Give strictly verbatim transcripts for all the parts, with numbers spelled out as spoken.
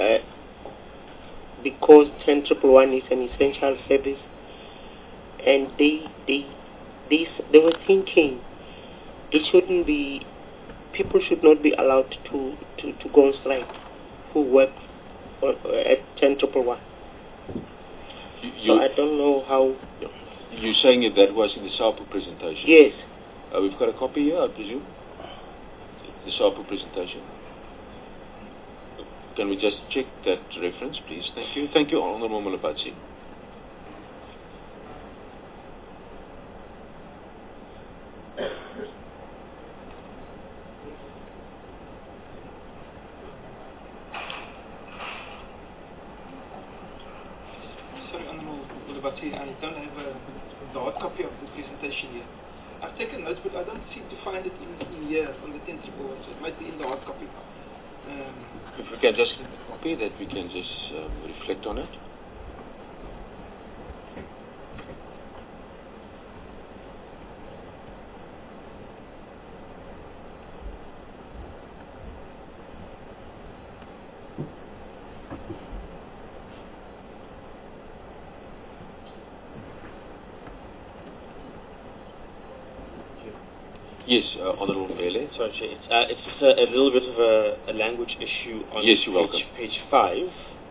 uh, because ten triple one is an essential service, and they they they they were thinking it shouldn't be, people should not be allowed to to, to go on strike who work on, uh, at ten triple one. So I don't know how. You're saying that that was in the SAPO presentation? Yes. Uh, we've got a copy here, I presume. The SAPO presentation. Can we just check that reference, please? Thank you. Thank you, Honourable Mulabatsi. Sorry, Honourable Mulabatsi, I don't have a, the hard copy of the presentation here. I've taken notes, but I don't seem to find it in, in here on the ten triple one, so it might be in the hard copy. Um, if we can just get a copy that we can just um, reflect on it. Yes, uh, Honourable Mbele. Sorry, it's, uh, it's just a, a little bit of a, a language issue on yes, you're page, welcome. page five.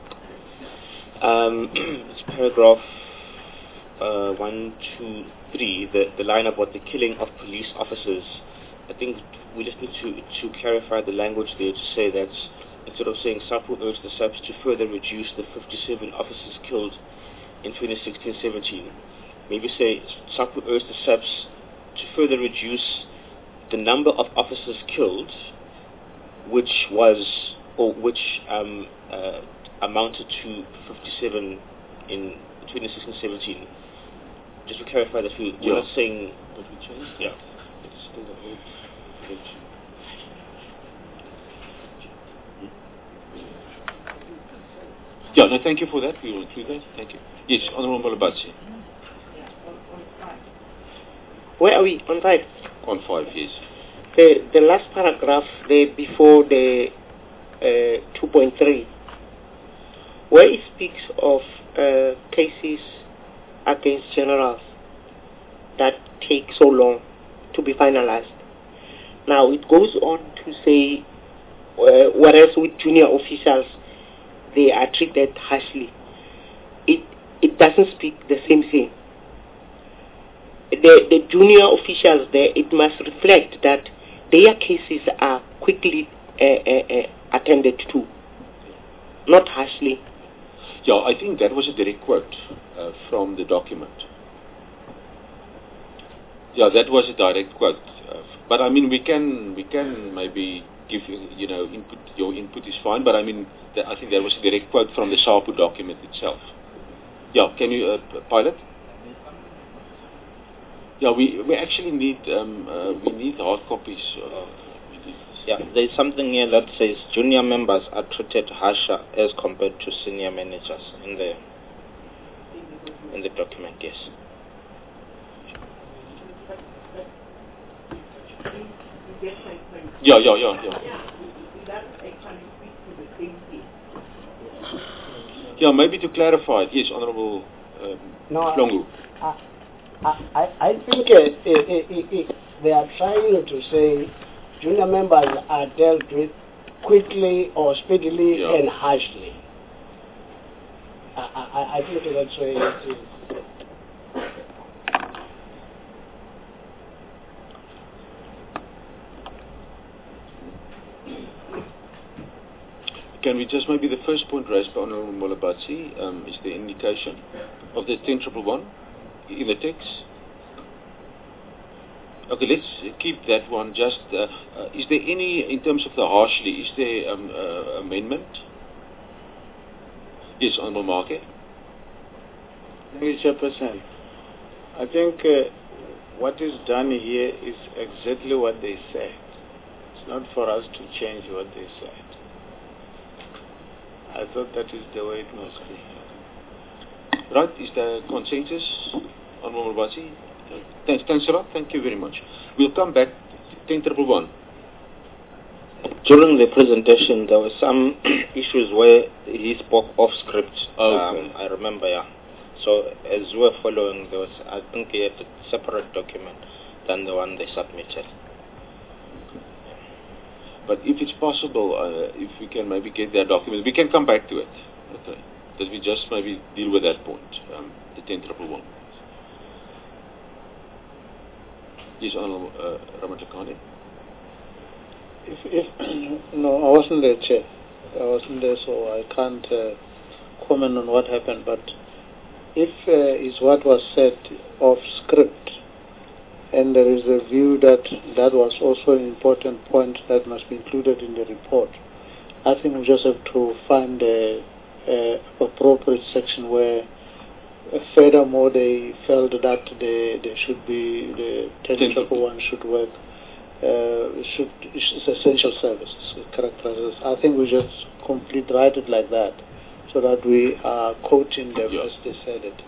Um, it's paragraph uh, one, two, three, the, the line about the killing of police officers. I think we just need to, to clarify the language there to say that instead of saying SAPO urged the S A Ps to further reduce the fifty-seven officers killed in twenty sixteen seventeen, maybe say SAPO urged the S A Ps to further reduce the number of officers killed, which was, or which um, uh, amounted to fifty-seven in twenty sixteen seventeen. Just to clarify that we, we're yeah. not saying that we changed. Yeah. It's still the old page. Yeah, no, thank you for that. We will include that. Thank you. Yes, Honourable Mulabatsi. Where are we? On five? On five, yes. The, the last paragraph there before the uh, two point three, where it speaks of uh, cases against generals that take so long to be finalized. Now it goes on to say, uh, whereas with junior officials, they are treated harshly. It, it doesn't speak the same thing. The, the junior officials there, it must reflect that their cases are quickly uh, uh, uh, attended to, not harshly. Yeah, I think that was a direct quote uh, from the document. Yeah, that was a direct quote. Uh, but I mean, we can we can maybe give you know input. Your input is fine, but I mean, th I think that was a direct quote from the SAPO document itself. Yeah, can you uh, pilot? Yeah, we we actually need um, uh, we need hard copies. Uh, yeah, there is something here that says junior members are treated harsher as compared to senior managers in the in the document. Yes. Yeah, yeah, yeah, yeah. Yeah, maybe to clarify it. Yes, Honourable um, no, Longu. I, I, I think uh, uh, uh, uh, they are trying to say junior members are dealt with quickly or speedily yeah. and harshly. I, I, I think that's where it is. Can we just maybe the first point raised by Honourable Mulabatsi um, is the indication of the ten triple one in the text. Okay, let's keep that one. Just uh, uh, is there any, in terms of the harshly, is there um, uh, amendment? Yes, Honourable Marke. Mister Chairperson, I think uh, what is done here is exactly what they said. It's not for us to change what they said. I thought that is the way it must be. Right, is there consensus, Honourable Mulabatsi? Thanks, thanks a lot. Thank you very much. We'll come back to ten triple one. During the presentation, there were some issues where he spoke off script. Oh, um, okay. I remember, yeah. So as we were following, there was, I think, he had a separate document than the one they submitted. But if it's possible, uh, if we can maybe get that document, we can come back to it. Okay. That we just maybe deal with that point, um, the ten triple one. Yes, Honourable uh, Ramatakane. If, if no, I wasn't there, Chair. I wasn't there, so I can't uh, comment on what happened. But if uh, is what was said off script, and there is a view that that was also an important point that must be included in the report, I think we just have to find a, a appropriate section where, uh, furthermore, they felt that they, they should be the ten triple one should work. Uh, should it's essential services characterizes. I think we just complete write it like that, so that we are quoting them yeah. as they said it.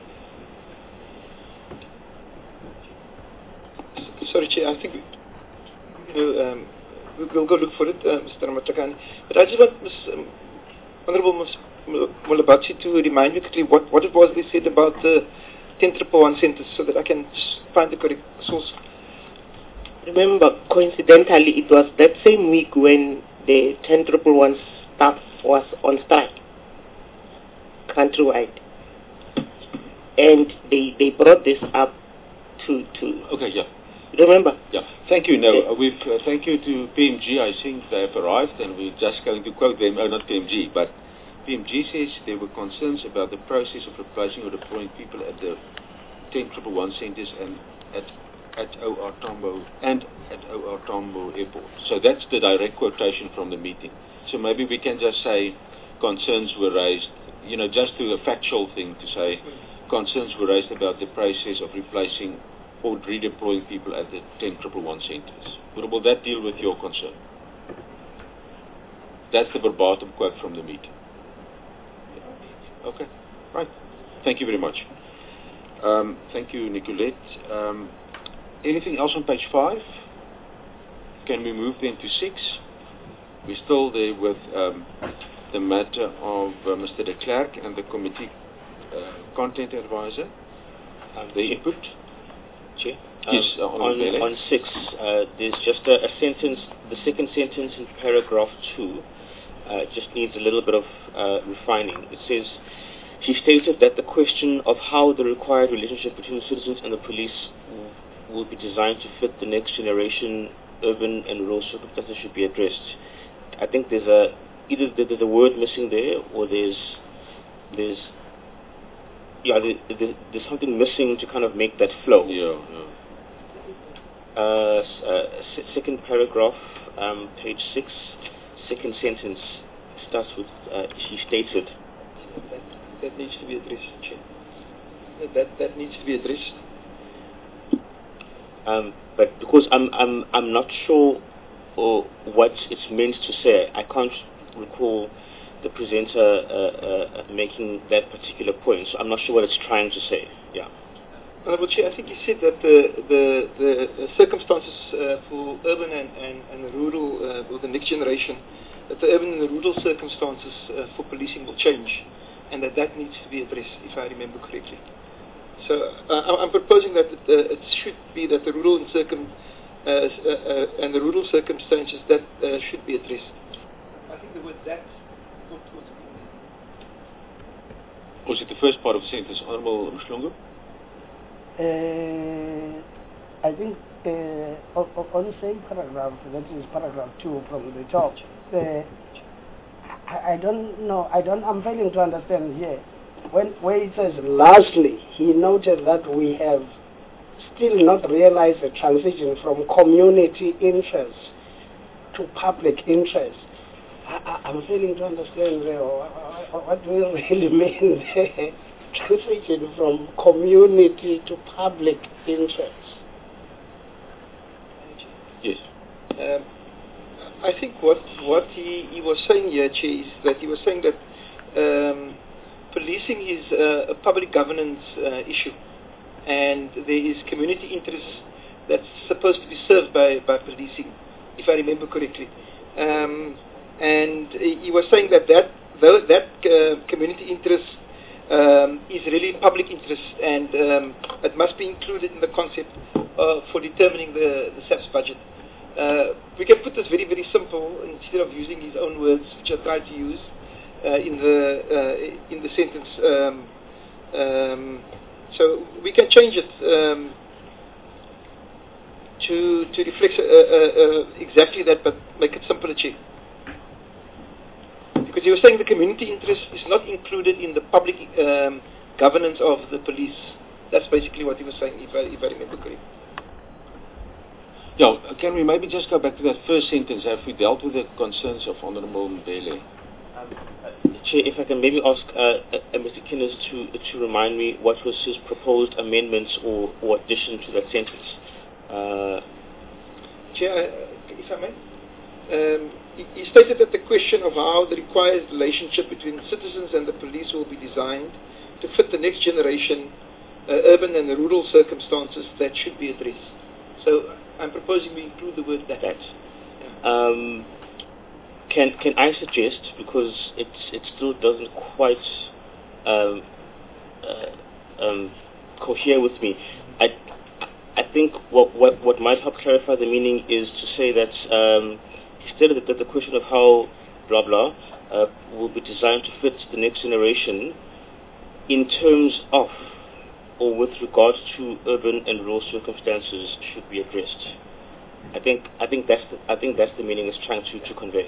Sorry, Chair, I think we, you know, um, we'll go look for it, uh, Mister Ramatakane. But I just want Miz Um, Honourable Miz Mulabatsi to remind me quickly what, what it was they said about the ten triple one centres, so that I can find the correct source. Remember, coincidentally, it was that same week when the ten triple one staff was on strike countrywide, and they they brought this up to to. Okay, yeah. Remember? Yeah. Thank you. No, uh, we've uh, thank you to P M G. I think they have arrived, and we're just going to quote them. Oh, not P M G, but P M G says there were concerns about the process of replacing or deploying people at the ten triple one centres and at at O R Tambo and at O R Tambo Airport. So that's the direct quotation from the meeting. So maybe we can just say concerns were raised, you know, just to a factual thing to say concerns were raised about the process of replacing or redeploying people at the ten triple one centres. Will that deal with your concern? That's the verbatim quote from the meeting. Okay, right. Thank you very much. Um, thank you, Nicolette. Um, Anything else on page five? Can we move then to six? We're still there with um, the matter of uh, Mister de Klerk and the committee uh, content advisor. Um, the input, Chair? Yes, um, uh, on, on, on six, uh, there's just a, a sentence, the second sentence in paragraph two, uh, just needs a little bit of uh, refining. It says, she stated that the question of how the required relationship between citizens and the police will be designed to fit the next generation urban and rural circumstances should be addressed. I think there's a either there's a word missing there, or there's there's yeah there, there, there's something missing to kind of make that flow. Yeah. yeah. Uh, uh, second paragraph, um, page six, second sentence starts with uh, she stated. That, that needs to be addressed, Chair. That, that that needs to be addressed. Um, but because I'm I'm I'm not sure or what it's meant to say, I can't recall the presenter uh, uh, making that particular point. So I'm not sure what it's trying to say. Yeah. Honourable Chair, I think you said that the the, the circumstances uh, for urban and and, and rural uh, or the next generation, that the urban and the rural circumstances uh, for policing will change, and that that needs to be addressed, if I remember correctly. So uh, I'm proposing that it, uh, it should be that the rural and circum uh, uh, and the rural circumstances that uh, should be addressed. I think the word that. Was it the first part of the sentence, Honourable Mhlongo? Uh, I think uh, on, on the same paragraph, that is paragraph two from the top. Uh, I, I don't know. I don't. I'm failing to understand here. When where it says lastly, he noted that we have still not realized the transition from community interest to public interest. I, I, I'm failing to understand there. What do we really mean there? Transition from community to public interest. Yes. Um, I think what what he, he was saying here, Chair, is that he was saying that um, policing is uh, a public governance uh, issue, and there is community interest that's supposed to be served by, by policing, if I remember correctly. Um, and he was saying that that, though that uh, community interest um, is really public interest, and um, it must be included in the concept uh, for determining the, the SAPS budget. Uh, we can put this very, very simple instead of using his own words, which I tried to use uh, in the uh, in the sentence. Um, um, so we can change it um, to to reflect uh, uh, uh, exactly that, but make it simpler, Chief. Because he was saying the community interest is not included in the public um, governance of the police. That's basically what he was saying, if I, if I remember correctly. Yeah, can we maybe just go back to that first sentence? Have we dealt with the concerns of Honorable Mbele? Um, uh, Chair, if I can maybe ask uh, uh, Mister Kinders to to remind me what was his proposed amendments or, or addition to that sentence. Uh, Chair, uh, if I may, um, he, he stated that the question of how the required relationship between citizens and the police will be designed to fit the next generation uh, urban and rural circumstances that should be addressed. So I'm proposing we include the word that. that. Yeah. Um, can can I suggest, because it it still doesn't quite um, uh, um, cohere with me. I I think what what what might help clarify the meaning is to say that um, he stated that the question of how blah blah uh, will be designed to fit the next generation in terms of or with regard to urban and rural circumstances should be addressed. I think I think that's the, I think that's the meaning it's trying to, to convey.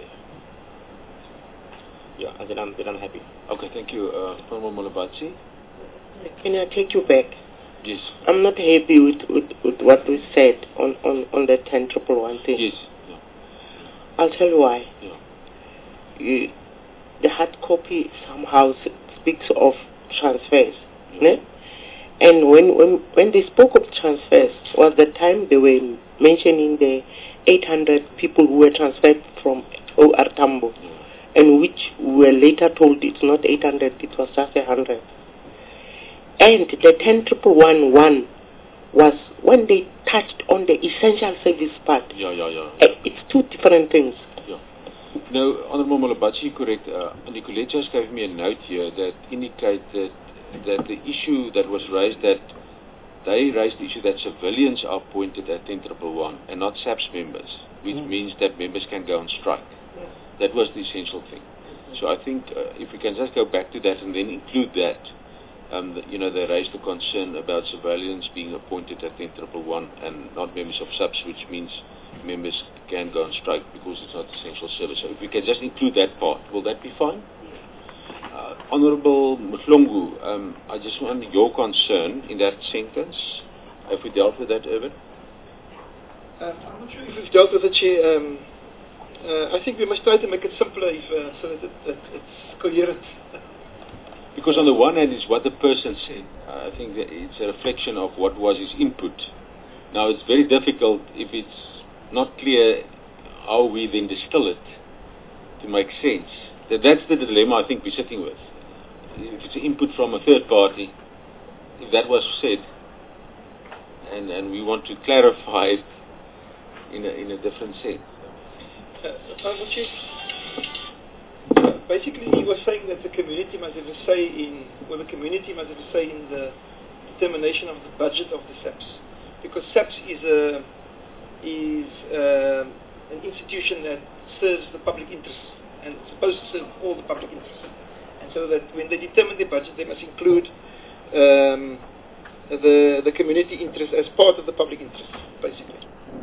Yeah, and then I'm then I'm happy. Okay, thank you, uh, Honorable Molabatsi. Can I take you back? Yes. I'm not happy with, with, with what was said on, on, on that ten triple one thing. Yes. Yeah. I'll tell you why. Yeah. You, the hard copy somehow s- speaks of transfers. Yeah. Ne? And when, when when they spoke of transfers, was the time they were mentioning the eight hundred people who were transferred from O R Tambo, Yeah. and which were later told it's not eight hundred, it was just one hundred. And the ten triple one one was when they touched on the essential service part. Yeah, yeah, yeah. Uh, It's two different things. Yeah. No, Honorable Molabatsi, correct. Uh, Nicolette just gave me a note here that indicates that that the issue that was raised, that they raised the issue that civilians are appointed at ten triple one and not SAPS members, which mm. means that members can go on strike. Yes. That was the essential thing. So I think uh, if we can just go back to that and then include that, um, the, you know, they raised the concern about civilians being appointed at ten triple one and not members of SAPS, which means members can go on strike because it's not essential service. So if we can just include that part, will that be fine? Uh, Honorable Mhlongo, um, I just want your concern in that sentence. Have we dealt with that, Irvin? Um, I'm not sure if we've dealt with it, Chair. Um, uh, I think we must try to make it simpler if, uh, so that it, it, it's coherent. Because on the one hand, it's what the person said. Uh, I think that it's a reflection of what was his input. Now, it's very difficult if it's not clear how we then distill it to make sense. That that's the dilemma I think we're sitting with. If it's input from a third party, if that was said, and, and we want to clarify it in a, in a different sense. Uh, uh, basically, he was saying that the community must have a say in, well, the community must have a say in the determination of the budget of the SAPS, because SAPS is a is uh, an institution that serves the public interest. And it's supposed to serve all the public interests. And so that when they determine their budget, they must include um, the the community interest as part of the public interest, basically.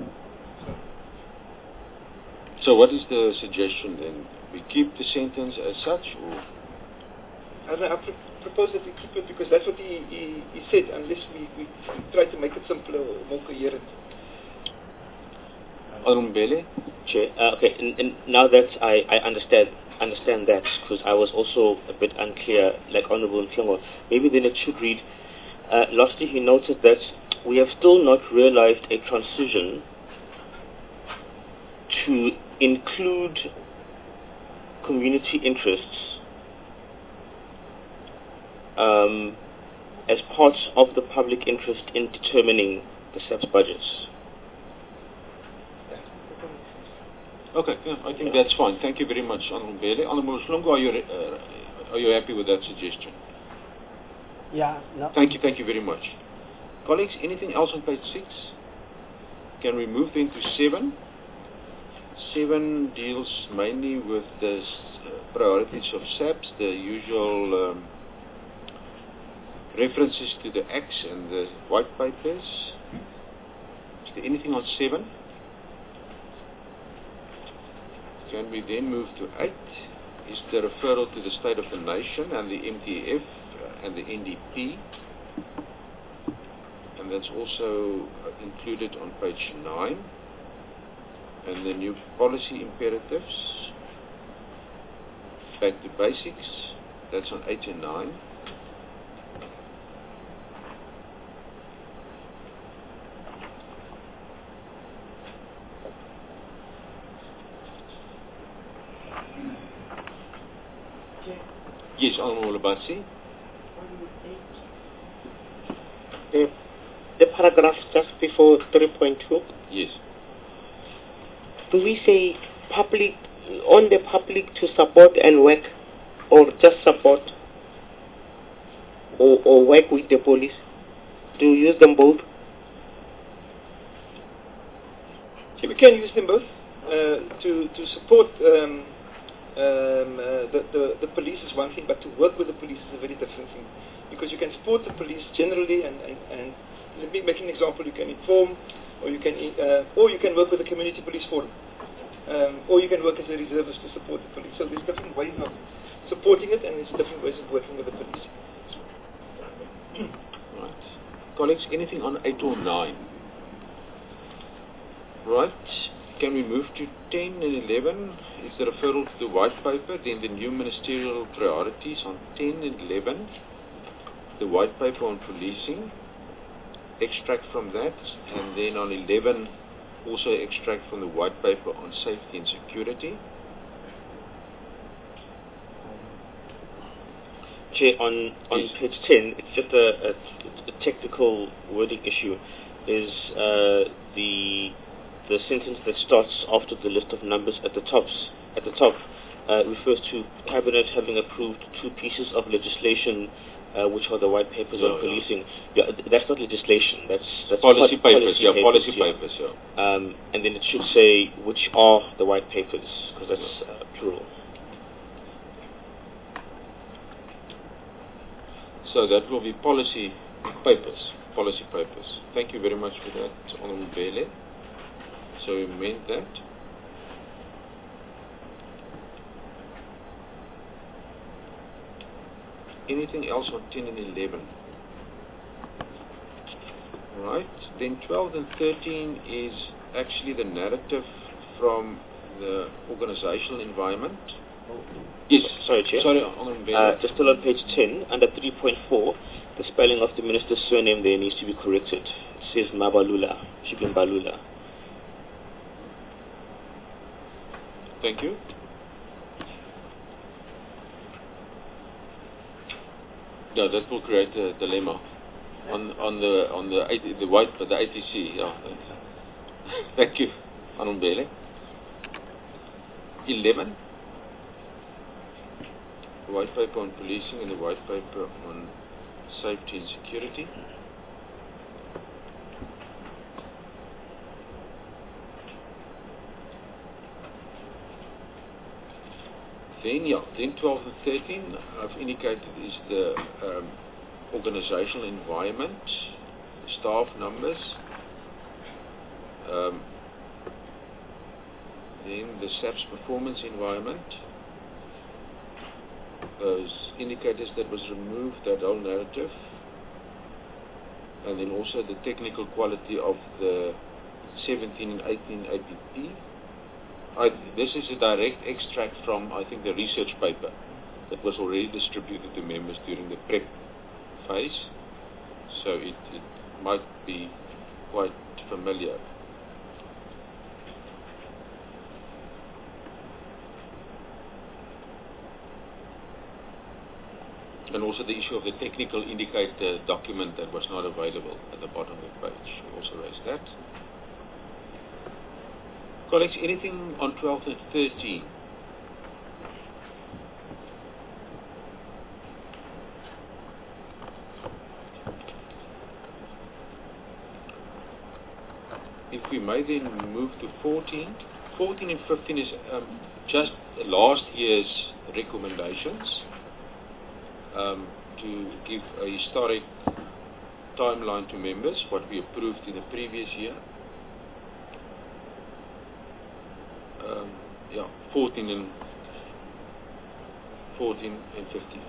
So what is the suggestion then? We keep the sentence as such, or? I, don't know, I pr- propose that we keep it because that's what he, he, he said, unless we, we try to make it simpler or more coherent. Honorable Mbele? Chair, uh, okay, and, and now that I, I understand understand that, because I was also a bit unclear, like Honorable Mhlongo, maybe then it should read, uh, lastly he noted that we have still not realized a transition to include community interests um, as part of the public interest in determining the SAPS budgets. Okay, yeah, I think that's fine. Thank you very much, Honorable Mbele. Honorable Slungu, are you, uh, are you happy with that suggestion? Yeah, no. Thank you, thank you very much. Colleagues, anything else on page six? Can we move then to seven? Seven deals mainly with the uh, priorities of S A Ps, the usual um, references to the acts and the white papers. Is there anything on seven? Can we then move to eight? Is the referral to the State of the Nation and the M T F uh, and the N D P. And that's also uh, included on page nine. And the new policy imperatives. Back to basics. That's on eight and nine. Yes, Honorable Abatsi. The, the paragraph just before three point two. Yes. Do we say public, on the public to support and work, or just support, or, or work with the police? Do you use them both? Okay, we can use them both uh, to to support um, um, uh, the, the the police is one thing, but to work with the police is a very different thing, because you can support the police generally, and and, and let me make an example. You can inform, or you can uh, or you can work with the community police forum. Um, or you can work as a reservist to support the police. So there's different ways of supporting it, and there's different ways of working with the police. Right. Colleagues, anything on eight or nine? Right. Can we move to ten and eleven? Is the referral to the white paper, then the new ministerial priorities on ten and eleven, the white paper on policing, extract from that, and then on eleven, also extract from the white paper on safety and security. Chair, on, on yes. page ten, it's just a, a, a technical wording issue. Is uh, the the sentence that starts after the list of numbers at the tops at the top uh, refers to Cabinet having approved two pieces of legislation, uh, which are the white papers no, on policing. Yeah, that's not legislation. That's that's policy po- papers. Policy yeah, papers, policy yeah. papers. Yeah. Um, and then it should say which are the white papers, because that's uh, plural. So that will be policy papers. Policy papers. Thank you very much for that, Honorable Mbele. So we meant that. Anything else on ten and eleven? Right. Then twelve and thirteen is actually the narrative from the organizational environment. Yes. Sorry, Chair. Sorry, Honorable Mbele. Uh, just still on page ten, under three point four, the spelling of the minister's surname there needs to be corrected. It says Mabalula. It should be Mbalula. Thank you. Yeah, that will create a dilemma on on the on the the white the A T C. Yeah. Thank you, Honorable Mbele. Eleven. The white paper on policing and the white paper on safety and security. Then, yeah, then twelve and thirteen, I've indicated is the um, organizational environment, staff numbers, um, then the S A P's performance environment, those indicators that was removed, that whole narrative, and then also the technical quality of the seventeen and eighteen A P P. I, this is a direct extract from, I think, the research paper that was already distributed to members during the prep phase, so it, it might be quite familiar. And also the issue of the technical indicator document that was not available at the bottom of the page. We also raised that. Colleagues, anything on twelve and thirteen? If we may then move to fourteen. fourteen and fifteen is um, just last year's recommendations um, to give a historic timeline to members, what we approved in the previous year. Um, yeah, fourteen and fourteen and fifteen.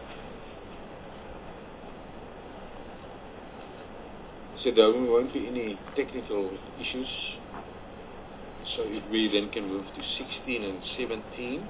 So there won't be any technical issues. So if we then can move to sixteen and seventeen.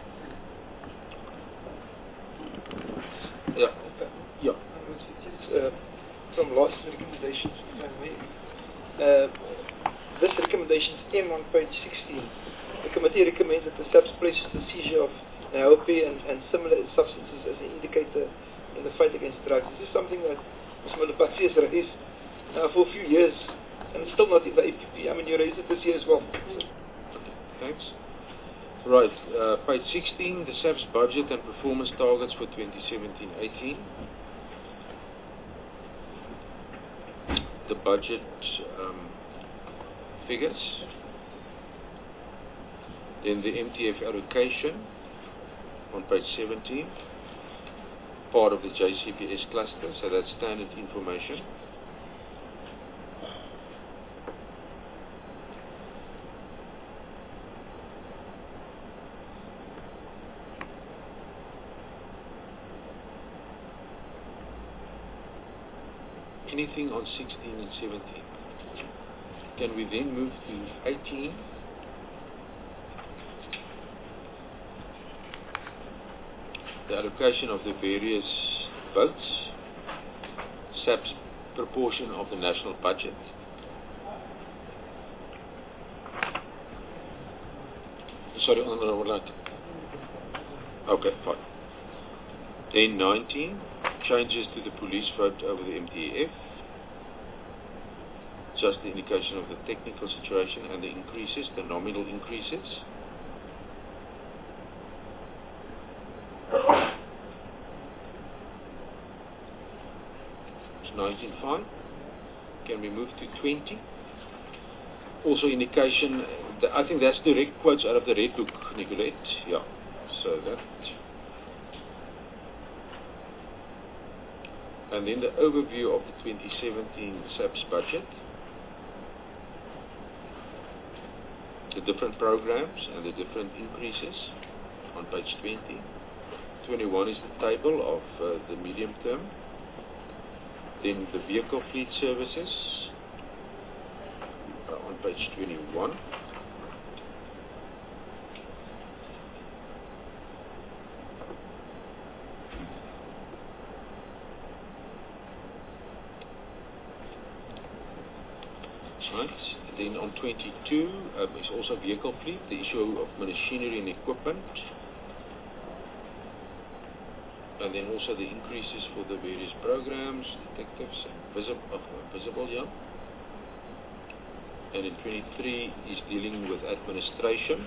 Yeah, yeah. Uh, from last recommendations, if I may. Uh, this recommendation is M on page sixteen. The committee recommends that the S A P S places the seizure of Naopi and, and similar substances as an indicator in the fight against drugs. This is something that Miz Malapatsi has raised uh, for a few years, and it's still not in the A P P. I mean, you raised it this year as well. Thanks. Right, uh, page sixteen, the S A P S budget and performance targets for twenty seventeen eighteen. The budget um, figures. Then the M T F allocation on page seventeen, part of the J C P S cluster, so that's standard information. Anything on sixteen and seventeen? Can we then move to eighteen? The allocation of the various votes, S A P S proportion of the national budget. Sorry, Honourable Lad. Okay, fine. Then nineteen, changes to the police vote over the M T A F. Just the indication of the technical situation and the increases, the nominal increases. It's nineteen fine. Can we move to twenty? Also indication, that I think that's direct quotes out of the Red Book, Nicolette. Yeah, so that. And then the overview of the twenty seventeen S A P S budget. The different programs and the different increases on page twenty. twenty-one is the table of uh, the medium term. Then the vehicle fleet services uh, on page twenty-one. Right. Then on twenty-two um, is also vehicle fleet, the issue of machinery and equipment. And then also the increases for the various programs, detectives, and visible, uh, visible, yeah. And in twenty-three is dealing with administration,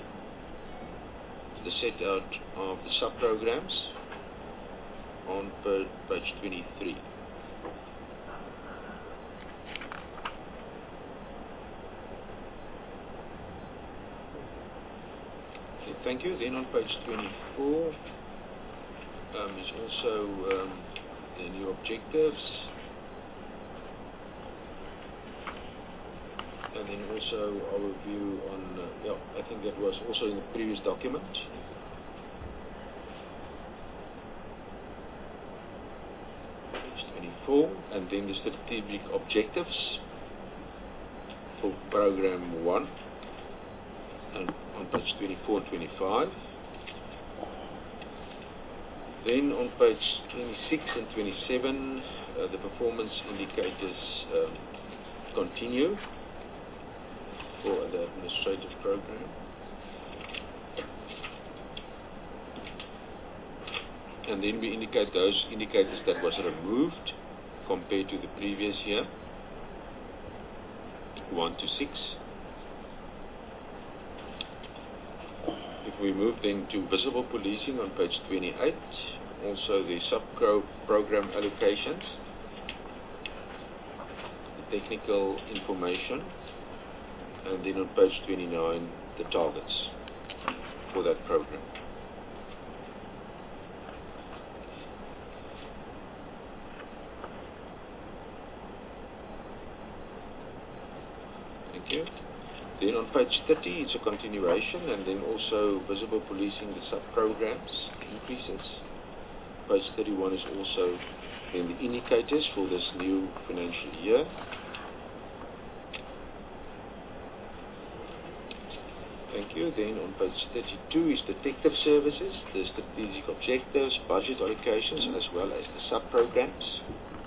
the set out of the sub-programs on page twenty-three. Okay, thank you. Then on page twenty-four, Um, is also um, the new objectives, and then also our view on, uh, yeah, I think that was also in the previous document. Page twenty-four, and then the strategic objectives for program one, and on page twenty-four and twenty-five. Then on page twenty-six and twenty-seven, uh, the performance indicators um, continue for the administrative program. And then we indicate those indicators that was removed compared to the previous year, one to six. we move then to visible policing on page twenty-eight, also the sub-program allocations, the technical information, and then on page twenty-nine, the targets for that program. Thank you. Then on page thirty, it's a continuation, and then also visible policing, the sub-programs increases. Page thirty-one is also then the indicators for this new financial year. Thank you. Then on page thirty-two is detective services, the strategic objectives, budget allocations, as well as the sub-programs.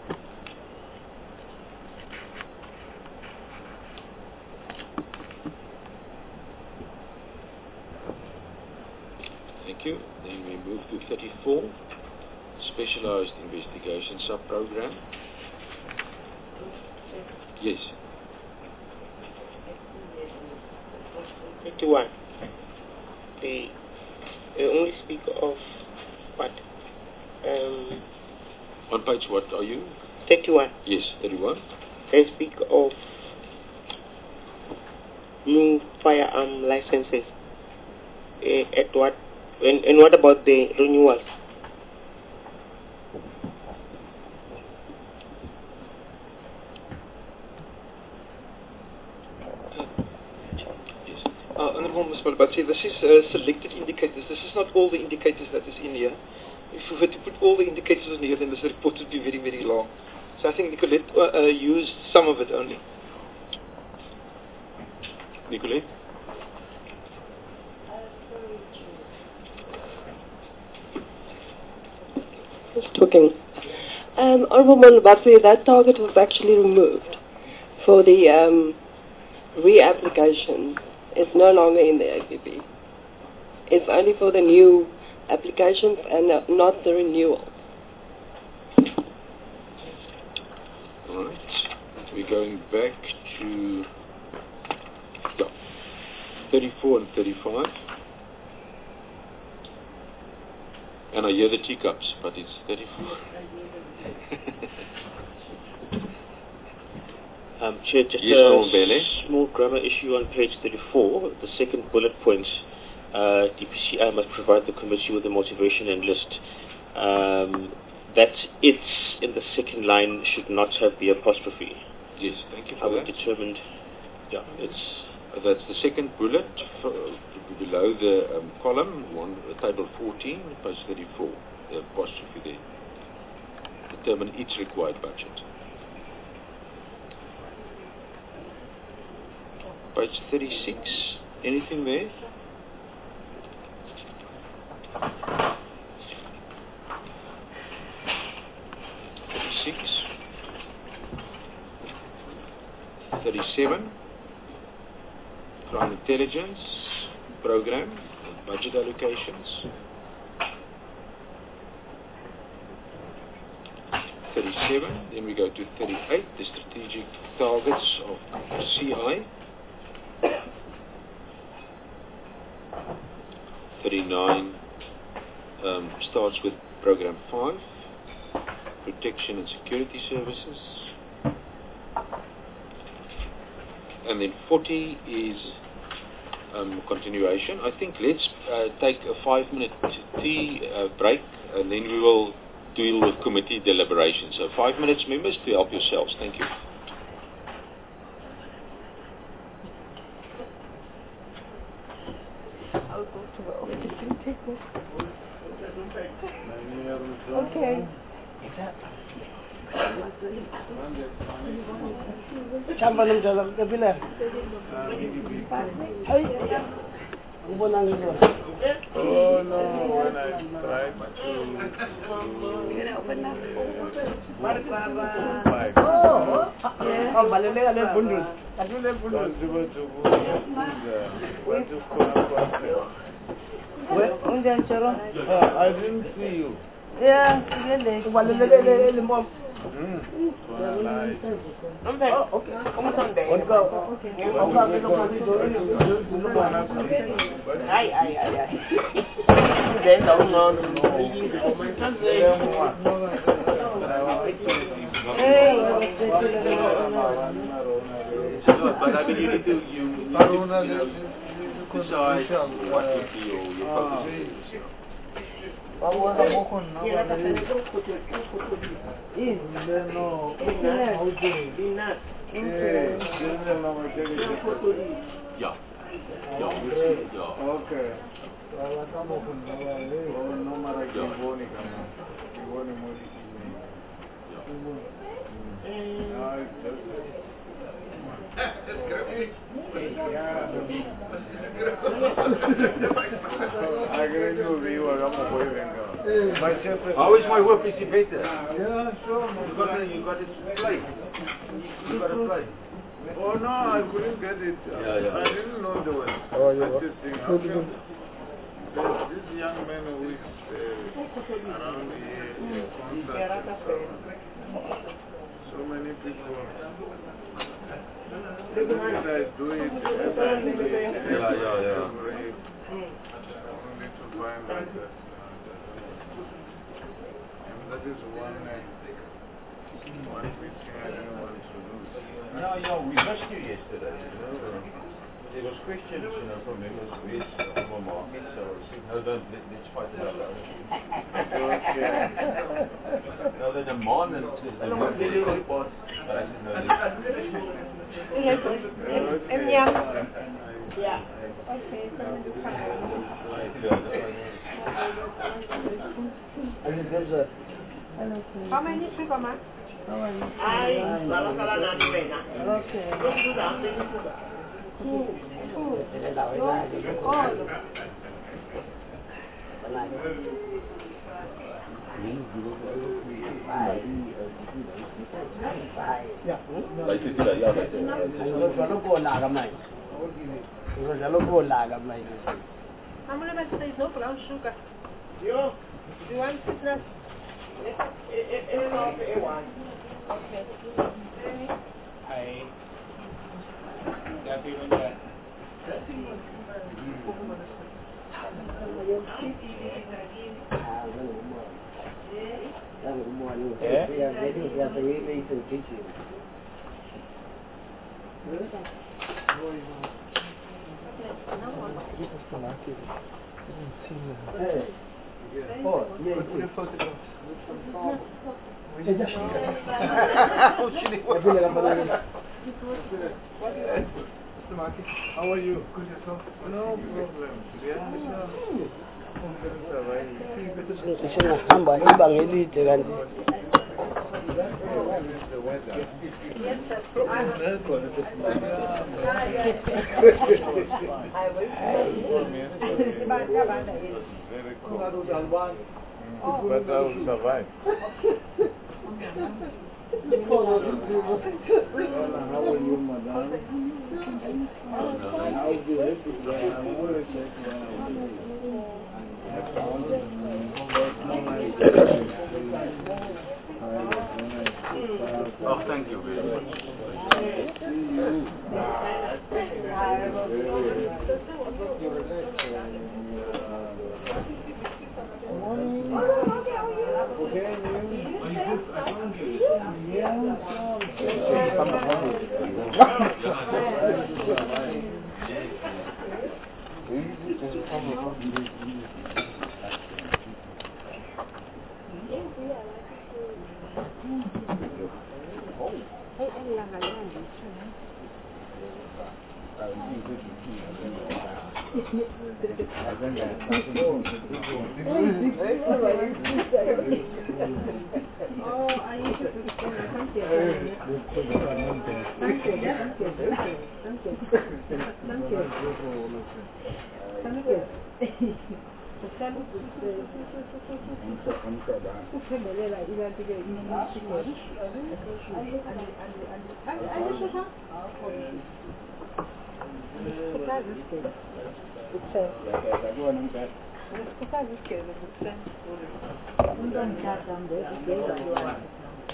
Thank you. Then we move to thirty-four, specialized investigation sub-program. Yes. thirty-one. They, they only speak of what? Um, On page what are you? thirty-one. Yes, thirty-one. They speak of new firearm licenses. Uh, at what? And, and what about the renewals? Uh, Honorable Mister Malapatsi, this is uh, selected indicators. This is not all the indicators that is in here. If we were to put all the indicators in here, then this report would be very, very long. So I think Nicolette uh, uh, used some of it only. Nicolette? Just talking. Um, Honorable Malapatsi, that target was actually removed for the um, reapplication. It's no longer in the A P P. It's only for the new applications and uh, not the renewal. Alright. We're going back to yeah, thirty-four and thirty-five. And I hear the teacups, but it's thirty-four. Um, Chair, just Yes, a small grammar issue on page thirty-four. The second bullet point, uh, D P C I must provide the committee with a motivation and list. Um, that it's in the second line should not have the apostrophe. Yes, thank you for I that. was determined, yeah, it's... Uh, that's the second bullet for, uh, below the um, column, one, uh, table fourteen, page thirty-four, the apostrophe there. Determine each required budget. Page thirty-six, anything there? thirty-six. thirty-seven. Crime intelligence program, budget allocations. thirty-seven, then we go to thirty-eight, the strategic targets of C I. thirty-nine um, starts with program five, protection and security services. And then forty is um, continuation. I think let's uh, take a five minute tea uh, break, and then we will deal with committee deliberations. So five minutes, members, to help yourselves. Thank you. I'll go to the office. Okay. Champanum jalan ke bila? Hai, ubon ang ito. Oh no, when I tried to... Oh, oh, balile ale bundul. Balile bundul. Where? I didn't see you. Yeah, balile ale mom. Oh, okay. Come Sunday. Ay, ay, ay, ay. Then don't know. But I mean, you need to, you, you need to, you know, decide what would be your, your focus. Yeah. Yeah. Yeah. Okay. How is my work? Is it better? Yeah, sure. You got to, you got to play. You got to play. Oh no, I couldn't get it. Yeah, yeah. I didn't know there was Oh, yeah. such a thing. How come there's this young man who is uh, around here, uh, concert, so many people. Every I do it, every I do it, Yeah, yeah, yeah. every, only to find out that. And that is one, uh, one big thing I didn't want to lose. Yeah, yeah, we missed you yesterday. You know. There was questions, you know, from members of this, from our market, so I said, no, don't, let, let's fight about the other things. Okay. No, the demand and the mobility report, but I said, no, let's Okay. Yeah. How many people, man? Ay, wala ka lang namin pena. Okay. Two, two, all. Like you did, yeah, like How many of there is no brown sugar? You. You want sweetness? It's not A one. Okay. I got even that. Oh, yeah, How are you? Good yourself? No problem. Yeah, ngihamba ibanga elide kanti very cool. But I will survive. How are you, madam? I'll be happy to I'm always oh, thank you very much.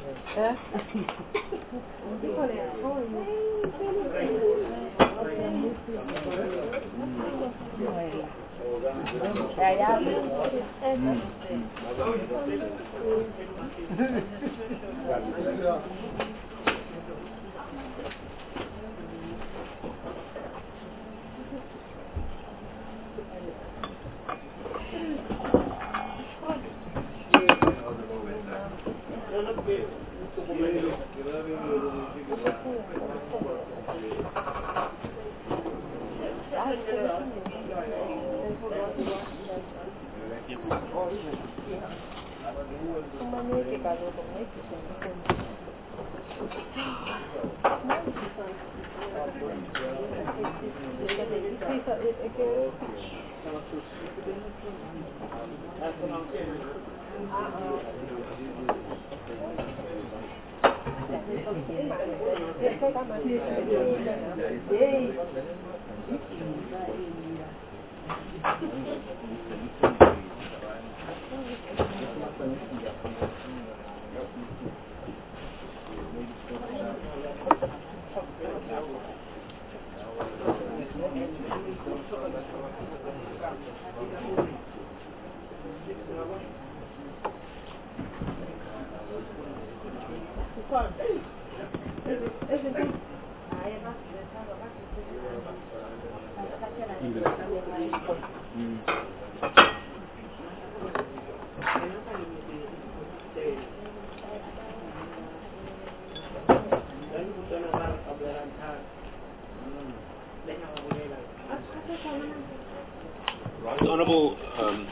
Right, Honourable, um,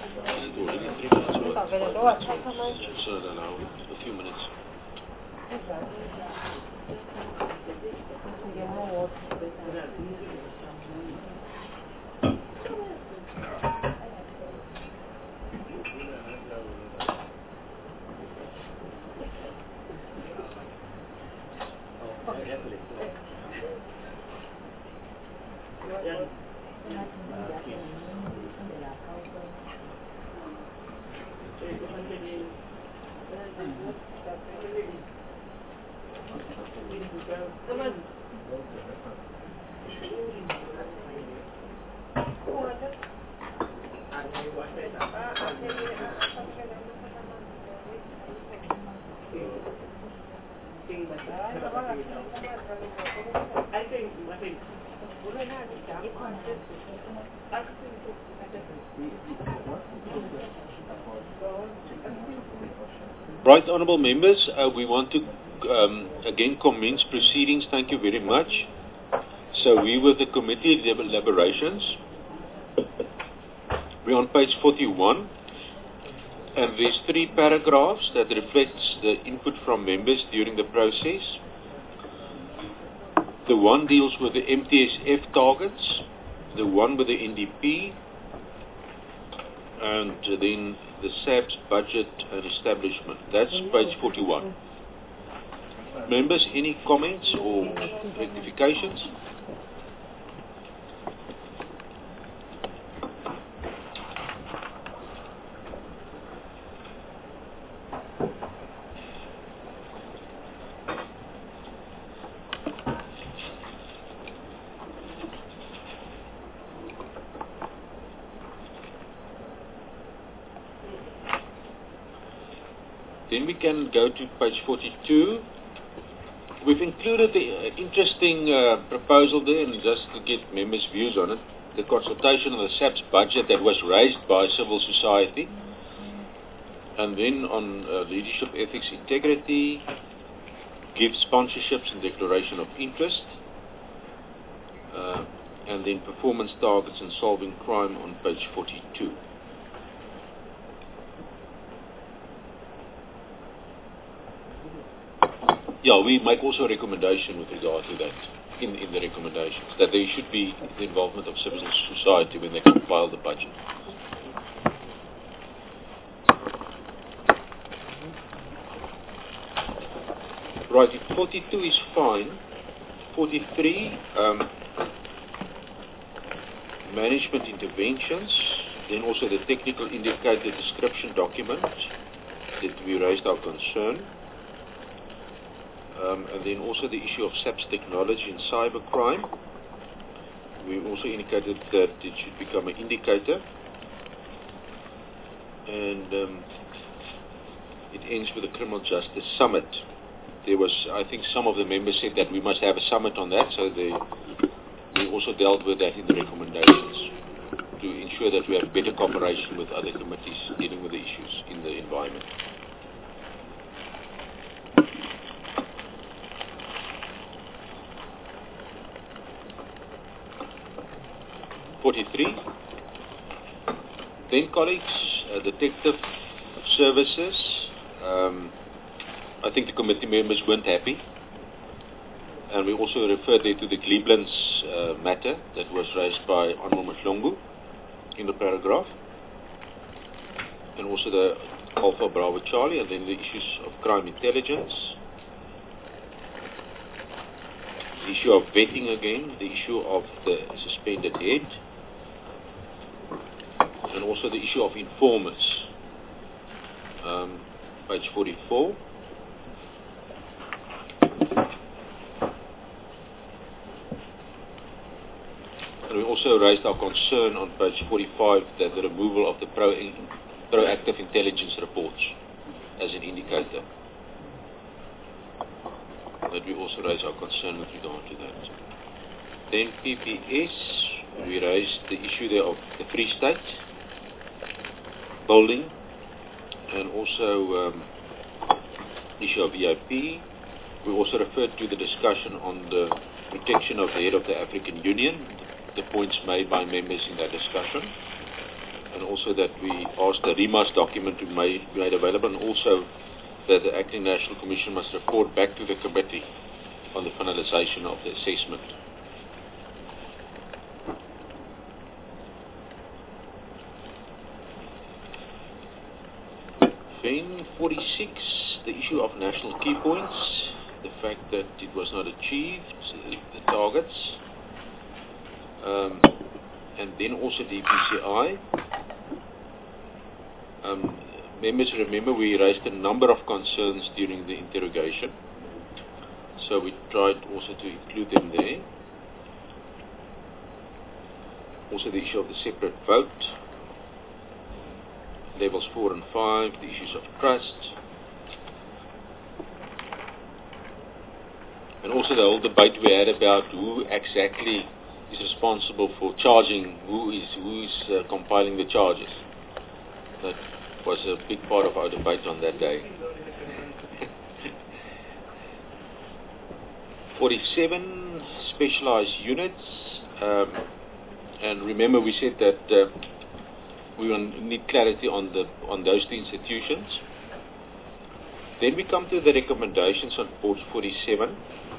so allow a few minutes. Right, honourable members, uh, we want to um, again commence proceedings. Thank you very much. So we were the committee deliberations. We're on page forty-one, and there's three paragraphs that reflects the input from members during the process. The one deals with the M T S F targets, the one with the N D P, and then the S A P's budget and establishment. That's page forty-one. Members, any comments or rectifications? Then we can go to page forty-two. We've included the uh, interesting uh, proposal there, and just to get members' views on it, the consultation on the S A P's budget that was raised by civil society, and then on uh, leadership, ethics, integrity, gift sponsorships and declaration of interest, uh, and then performance targets and solving crime on page forty-two. Yeah, we make also a recommendation with regard to that in, in the recommendations, that there should be the involvement of civil society when they compile the budget. Right, forty-two is fine. forty-three, um, management interventions, then also the technical indicator description document that we raised our concern. Um, and then also the issue of SAP's technology and cybercrime. We also indicated that it should become an indicator. And um, it ends with the Criminal Justice Summit. There was, I think some of the members said that we must have a summit on that, so they, we also dealt with that in the recommendations to ensure that we have better cooperation with other committees dealing with the issues in the environment. forty-three. Then colleagues, uh, detective services, um, I think the committee members weren't happy, and we also referred there to the Cleveland's uh, matter that was raised by Honorable Mhlongo in the paragraph, and also the Alpha Bravo Charlie, and then the issues of crime intelligence, the issue of vetting again, the issue of the suspended head, and also the issue of informers, um, page forty-four. And we also raised our concern on page forty-five that the removal of the pro proactive intelligence reports as an indicator. That we also raised our concern with regard to that. Then P P S, we raised the issue there of the Free State building, and also um, issue of V I P. We also referred to the discussion on the protection of the head of the African Union, the points made by members in that discussion, and also that we asked the REMAS document to be made, made available, and also that the Acting National Commission must report back to the committee on the finalization of the assessment. Then forty-six, the issue of national key points, the fact that it was not achieved, the targets, um, and then also D P C I. Um, members remember we raised a number of concerns during the interrogation, so we tried also to include them there. Also the issue of the separate vote, levels four and five, the issues of trust, and also the whole debate we had about who exactly is responsible for charging, who is who is uh, compiling the charges. That was a big part of our debate on that day. forty-seven, specialized units, um, and remember we said that uh, we need clarity on the on those two institutions. Then we come to the recommendations on page forty-seven.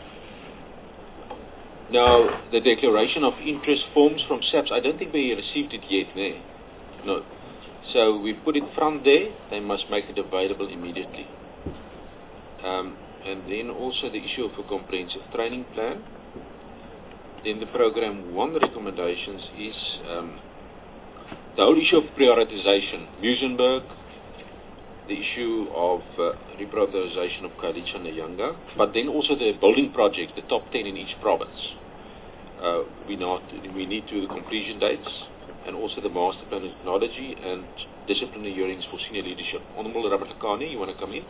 Now, the declaration of interest forms from SAPS, I don't think we received it yet, no. no. So we put it front there, they must make it available immediately. Um, and then also the issue of a comprehensive training plan. Then the program one recommendations is um, the whole issue of prioritization, Muizenberg, the issue of uh, reprioritization of Khadija Nyanga, but then also the building projects, the top ten in each province. Uh, we, not, we need to the completion dates, and also the master plan technology and disciplinary hearings for senior leadership. Honorable Ramatlakane, you want to come in?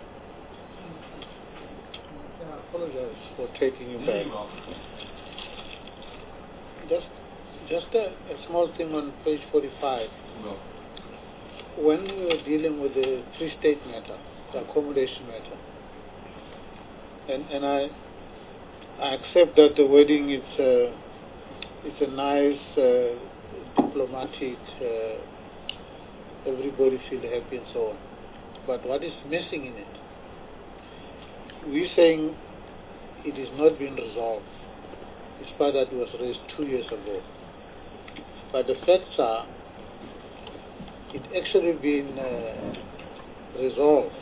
I apologize for taking you back. Just, just a, a small thing on page forty-five. No. When we were dealing with the Free State matter, the accommodation matter, and and I, I accept that the wording is uh, it's a nice, uh, diplomatic, uh, everybody feel happy and so on. But what is missing in it? We're saying it is not being resolved, despite that it was raised two years ago. But the facts are, it actually been uh, resolved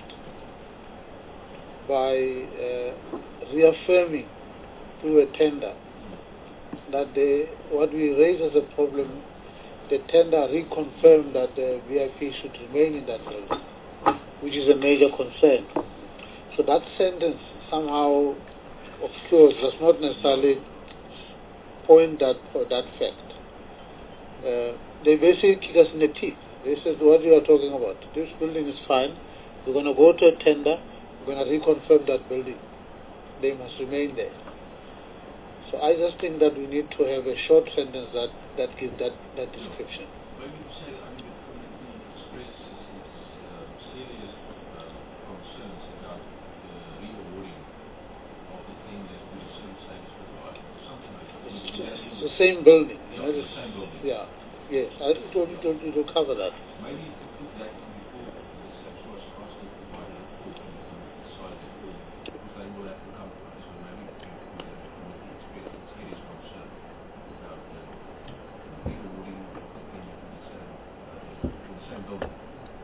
by uh, reaffirming through a tender that the, what we raised as a problem, the tender reconfirmed that the V I P should remain in that building, which is a major concern. So that sentence somehow of floors does not necessarily point that for that fact. Uh, they basically kick us in the teeth. This is what you are talking about. This building is fine. We're going to go to a tender. We're going to reconfirm that building. They must remain there. So I just think that we need to have a short sentence that, that gives that, that description. Maybe to say, I mean, the committee expresses its uh, serious uh, concerns about the re-awarding of the thing that we assume service provider, or something like that. It's, it's the same building. Yeah, You know, the same building. Yeah, yes, I told you to, to cover that. Maybe you could put that before the service was asked to provide a report and decide that all, because they will have to come to us, so maybe we can put that the committee expresses serious concern about the re-awarding of the thing in the same, uh, in the same building.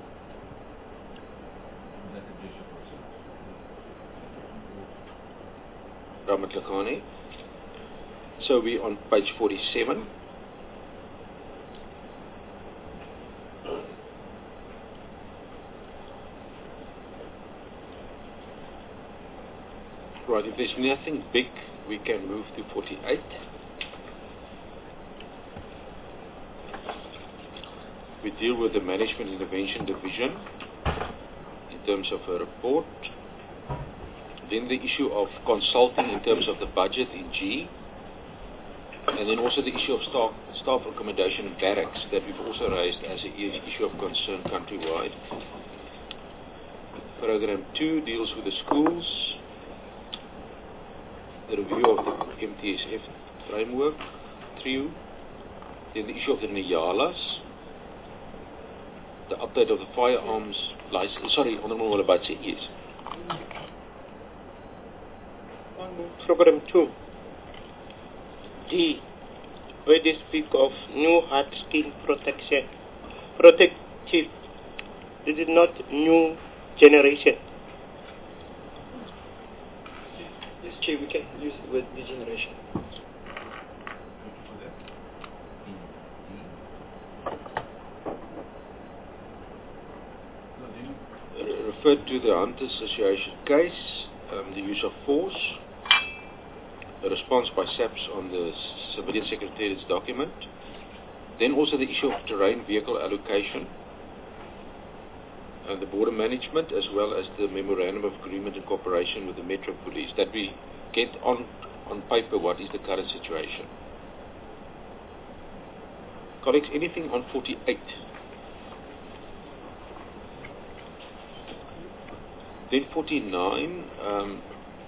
Would that address your concerns? Ramat Lakhani. So we're on page forty-seven. Right, if there's nothing big, we can move to forty-eight. We deal with the Management Intervention Division in terms of a report. Then the issue of consulting in terms of the budget in G. And then also the issue of staff, staff accommodation in barracks that we've also raised as an issue of concern countrywide. Program two deals with the schools. The review of the M T S F framework, three. Then the issue of the Niyalas. The update of the firearms license. Sorry, Honorable Malabatsi, yes. On program two, D, where they speak of new hard skin protection, protective, this is not new generation. Yes, Chair, we can use the word degeneration. Referred to the Hunters Association case, um, the use of force, a response by SAPS on the Civilian Secretariat's document, then also the issue of terrain vehicle allocation, and the border management, as well as the memorandum of agreement in cooperation with the Metro Police, that we get on, on paper what is the current situation. Colleagues, anything on forty-eight? Then forty-nine um,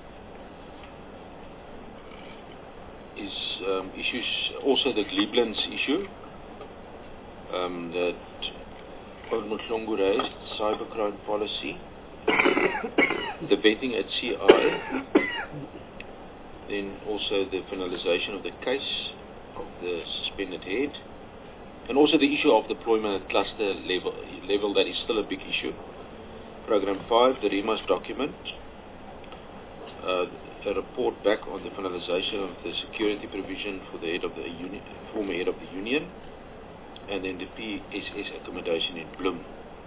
is um, issues, also the Gleeblands issue um, that Honorable Tlongu raised, cybercrime policy, the vetting at C I, then also the finalization of the case of the suspended head, and also the issue of deployment at cluster level, level that is still a big issue. Program five, the REMAS document, uh, a report back on the finalization of the security provision for the head of the union, former head of the union, and then the P S S accommodation in Bloem.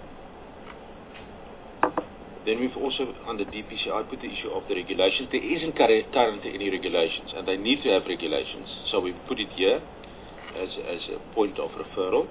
Then we've also, under D P C I, put the issue of the regulations. There isn't currently any regulations, and they need to have regulations, so we put it here as, as a point of referral.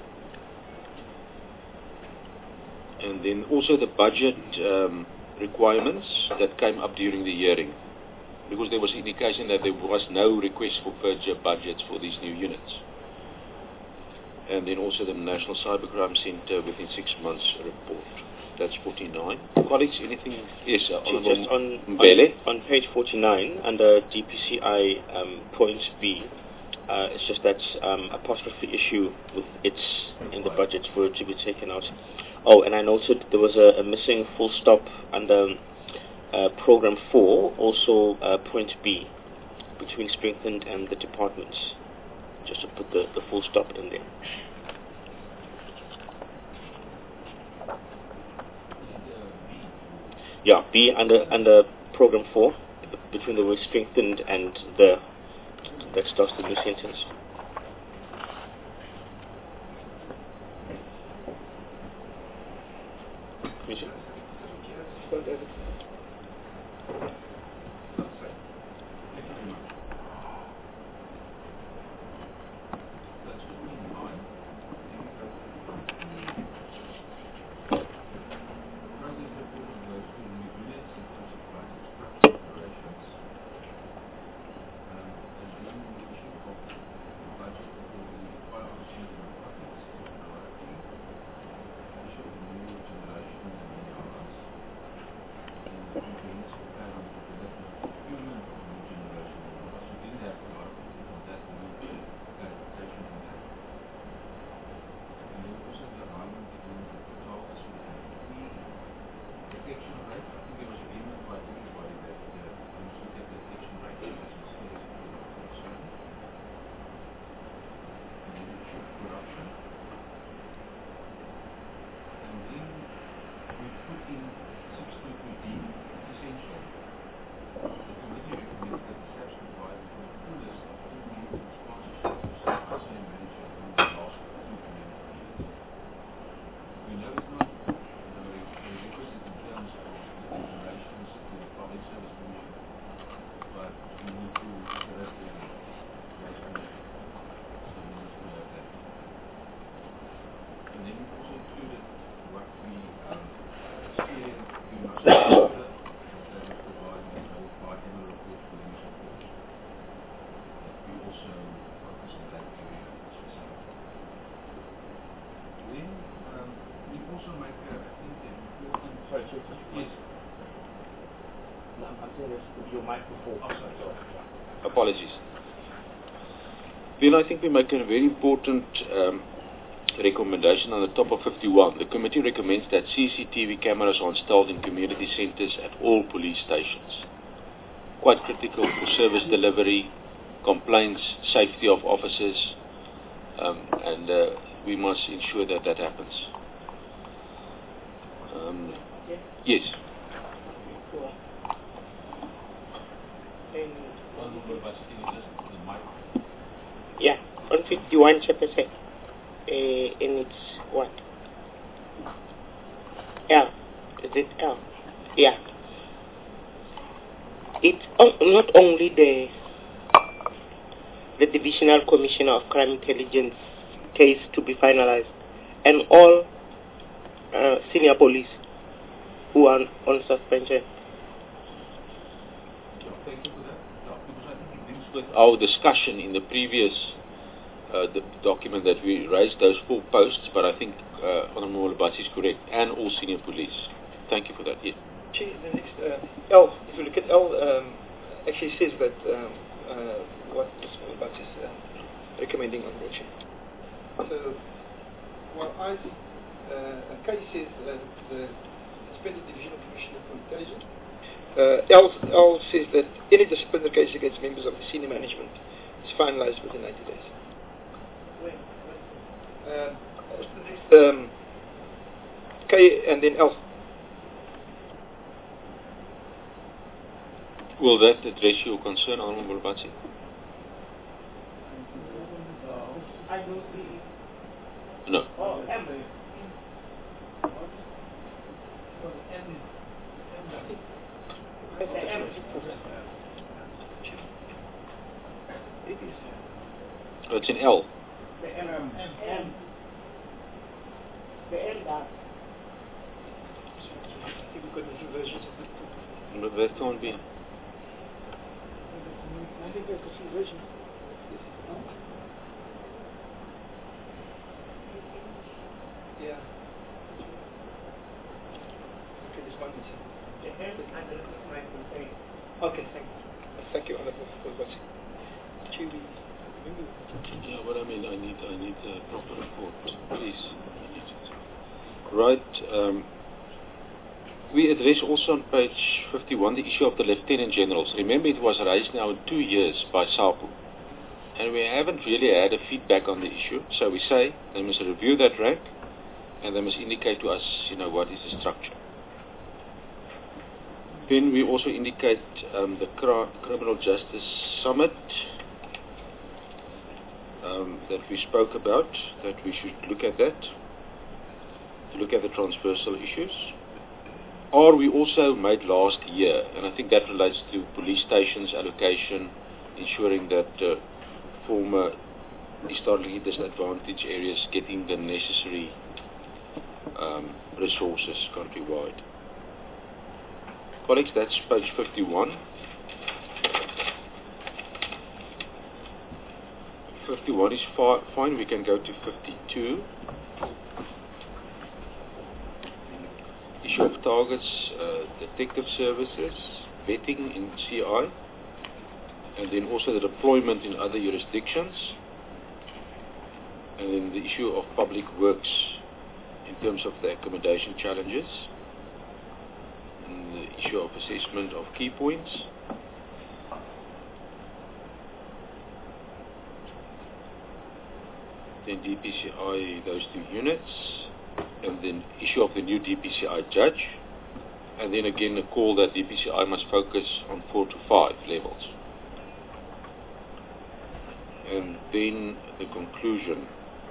And then also the budget um, requirements that came up during the hearing, because there was indication that there was no request for further budgets for these new units. And then also the National Cybercrime Centre within six months report. That's forty-nine. Colleagues, anything? Yes, uh, Just on, on, on page forty-nine, under D P C I um, point B, uh, it's just that um, apostrophe issue with it's in the budget for it to be taken out. Oh, and I noted there was a, a missing full stop under uh, program four, also uh, point B, between strengthened and the departments. Just to put the, the full stop in there. Yeah, B under under program four, between the word strengthened and the, that starts the new sentence. Yes. No, I'm saying this with your microphone. Oh, sorry, sorry. Apologies. Then I think we make a very important um, recommendation on the top of fifty-one. The committee recommends that C C T V cameras are installed in community centres at all police stations. Quite critical for service delivery, complaints, safety of officers, um, and uh, we must ensure that that happens. Um, yes. Yeah, on fifty-one, chapter six, uh, and it's what? L. Is it L? Yeah. It's on, not only the the Divisional Commissioner of Crime Intelligence case to be finalized, and all uh, senior police who are on suspension. Thank you for that. No, because I think it brings With our discussion in the previous uh, the document that we raised those four posts, but I think uh, Honourable Mulabasi is correct, and all senior police. Thank you for that. Yes. Chair, the next uh, L, if you look at L, um, actually says that um, uh, what Mister Mulabasi is uh, recommending on the Chair. So, well, I think uh, a case says uh, the suspended Divisional Commissioner for Intelligence. Uh, L, L says that any disciplinary case against members of the senior management is finalized within ninety days. Uh, um, K and then L. Will that address your concern, Honourable Mulabasi? No. Oh, it's in L. The M. M. The L down. I think we've got different versions of it. No, that can't be. I think there's different versions. Yeah. Okay, this one is. The L is under the microphone. Okay, thank you. Thank you, Honourable Mulabasi. Chewy. Yeah, but I mean, I need, I need a proper report, please. Right. Um, we address also on page fifty-one the issue of the Lieutenant Generals. Remember, it was raised now in two years by SAPU, and we haven't really had a feedback on the issue. So we say they must review that rank, and they must indicate to us, you know, what is the structure. Then we also indicate um, the cr Criminal Justice Summit um, that we spoke about, that we should look at that, to look at the transversal issues. Or we also made last year, and I think that relates to police stations allocation, ensuring that uh, former historically disadvantaged areas getting the necessary um, resources countrywide. Colleagues, that's page fifty-one. fifty-one is fi fine, we can go to fifty-two. Issue of targets, uh, detective services, vetting in C I, and then also the deployment in other jurisdictions, and then the issue of public works in terms of the accommodation challenges, and the issue of assessment of key points. Then D P C I, those two units, and then issue of the new D P C I judge, and then again a call that D P C I must focus on four to five levels. And then the conclusion.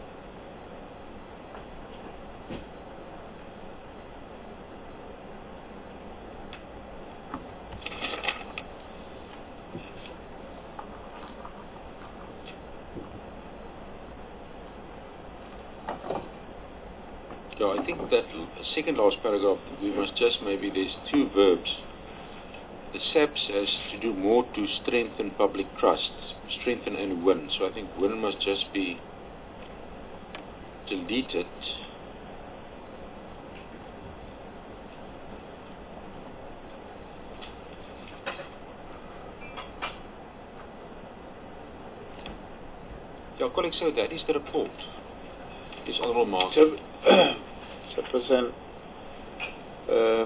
So I think that second last paragraph, we must just maybe, there's two verbs. The S A P S has to do more to strengthen public trust, strengthen and win. So I think win must just be deleted. Yeah, colleagues, so that is the report. This Honourable Mark. Chairperson, uh,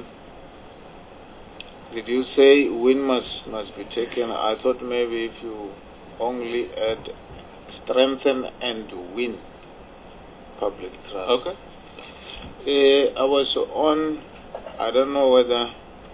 did you say win must, must be taken? I thought maybe if you only add strengthen and win public trust. Okay. Uh, I was on, I don't know whether,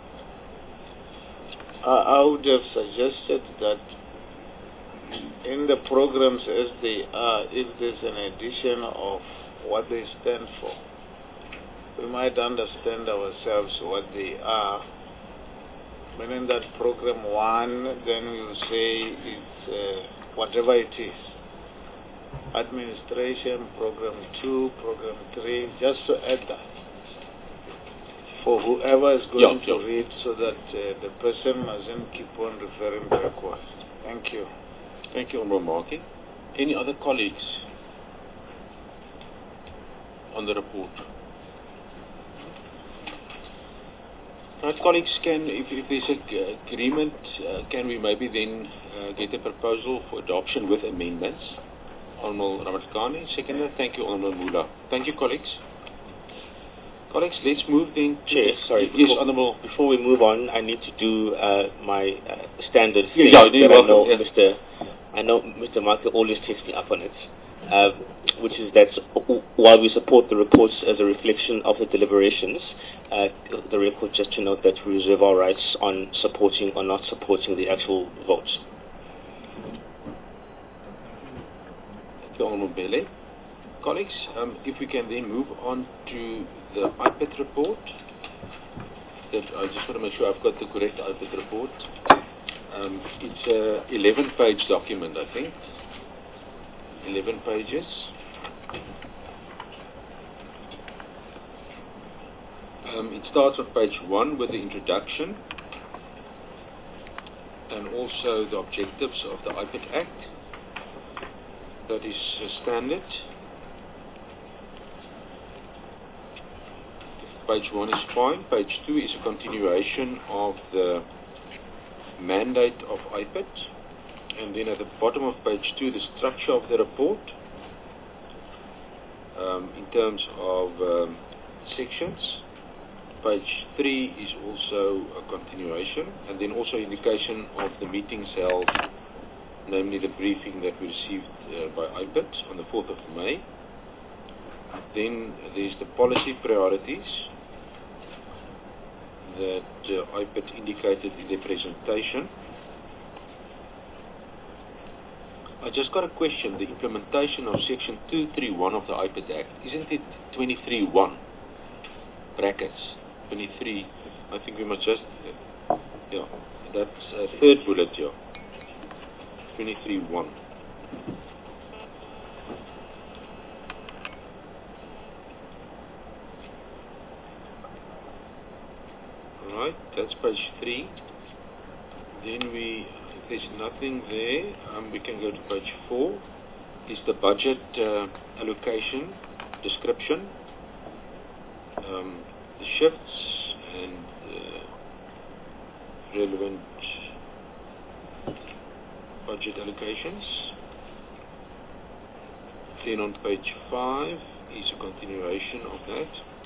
I, I would have suggested that in the programs as they are, if there's an addition of what they stand for, we might understand ourselves what they are. Meaning that program one, then we will say it's uh, whatever it is. Administration, program two, program three, just to add that for whoever is going yeah, to yeah. read, so that uh, the person mustn't keep on referring backwards. Thank you. Thank you, Honourable Markie. Any other colleagues on the report? Right, colleagues, can, if, if there's an agreement, uh, can we maybe then uh, get a proposal for adoption with amendments? Honourable Ramatkani, seconder. Thank you, Honourable Mula. Thank you, colleagues. Colleagues, let's move then to... Chair, sorry, yes, before, Honourable. Before we move on, I need to do uh, my uh, standard yeah, thing yeah, that I know, yeah. Mister I know Mister Marker always takes me up on it, uh, which is that while we support the reports as a reflection of the deliberations, uh, the record just to note that we reserve our rights on supporting or not supporting the actual votes. Thank you, Honourable Bele. Colleagues, um, if we can then move on to the I P E T report. That I just want to make sure I've got the correct I P E T report. Um, it's a eleven page document, I think. eleven pages. Um, it starts on page one with the introduction and also the objectives of the I P E T Act. That is uh, standard. Page one is fine. Page two is a continuation of the mandate of I P E T. And then at the bottom of page two, the structure of the report um, in terms of um, sections. Page three is also a continuation, and then also indication of the meetings held, namely the briefing that we received uh, by I P E T on the fourth of May. Then there's the policy priorities that uh, I P E T indicated in their presentation. I just got a question. The implementation of section two thirty-one of the I P E T Act, isn't it twenty-three one brackets? twenty-three, I think we must just, uh, yeah, that's a third bullet here. twenty-three one. Right, that's page three. Then we, if there's nothing there, um, we can go to page four. Is the budget uh, allocation description, um, the shifts and uh, relevant budget allocations. Then on page five is a continuation of that.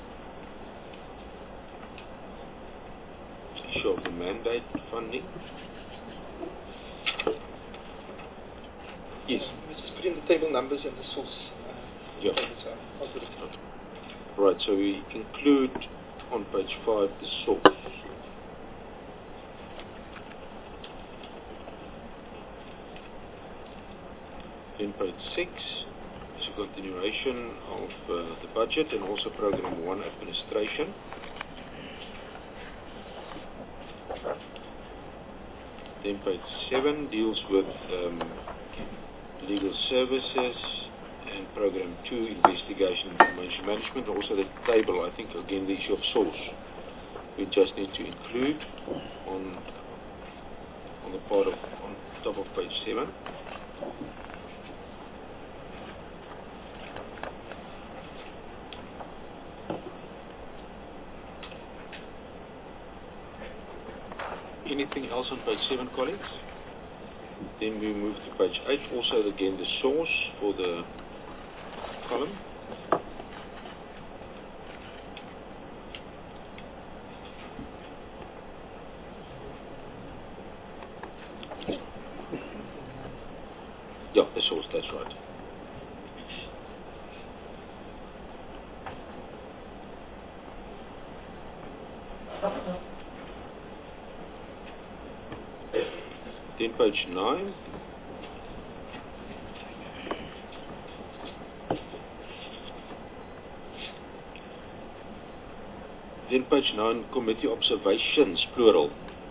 Issue of the mandate funding. Yes. Let's just put in the table numbers and the source. Uh, yeah. I'll put it out. Right, so we include on page five the source. Then page six is a continuation of uh, the budget and also program one administration. Then page seven deals with um, legal services and program two, investigation and information management. Also the table, I think again the issue of source. We just need to include on on the part of on top of page seven. Anything else on page seven, colleagues? Then we move to page eight, also again the source for the column. Yeah, the source, that's right. Then page nine. Then page nine, committee observations, plural.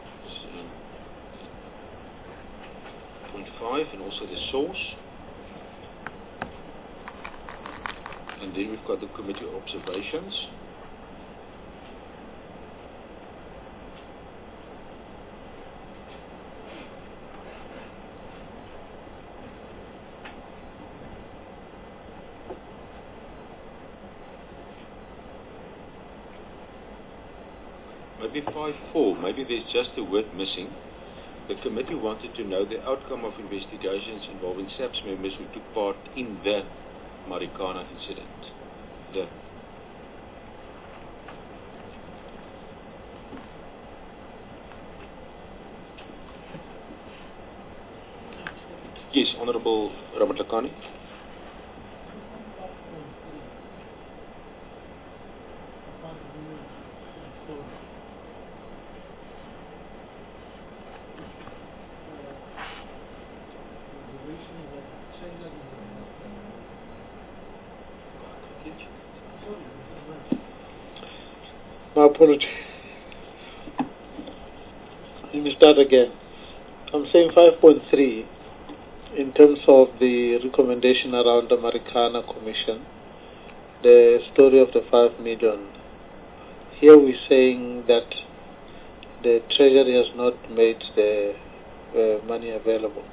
Point five, and also the source. And then we've got the committee observations. Maybe five four, maybe there's just a word missing. The committee wanted to know the outcome of investigations involving SAPS members who took part in the Marikana incident. The yes, Honorable Ramatlakane. My apology. Let me start again. I'm saying five point three in terms of the recommendation around the Marikana Commission, the story of the five million. Here we're saying that the Treasury has not made the uh, money available.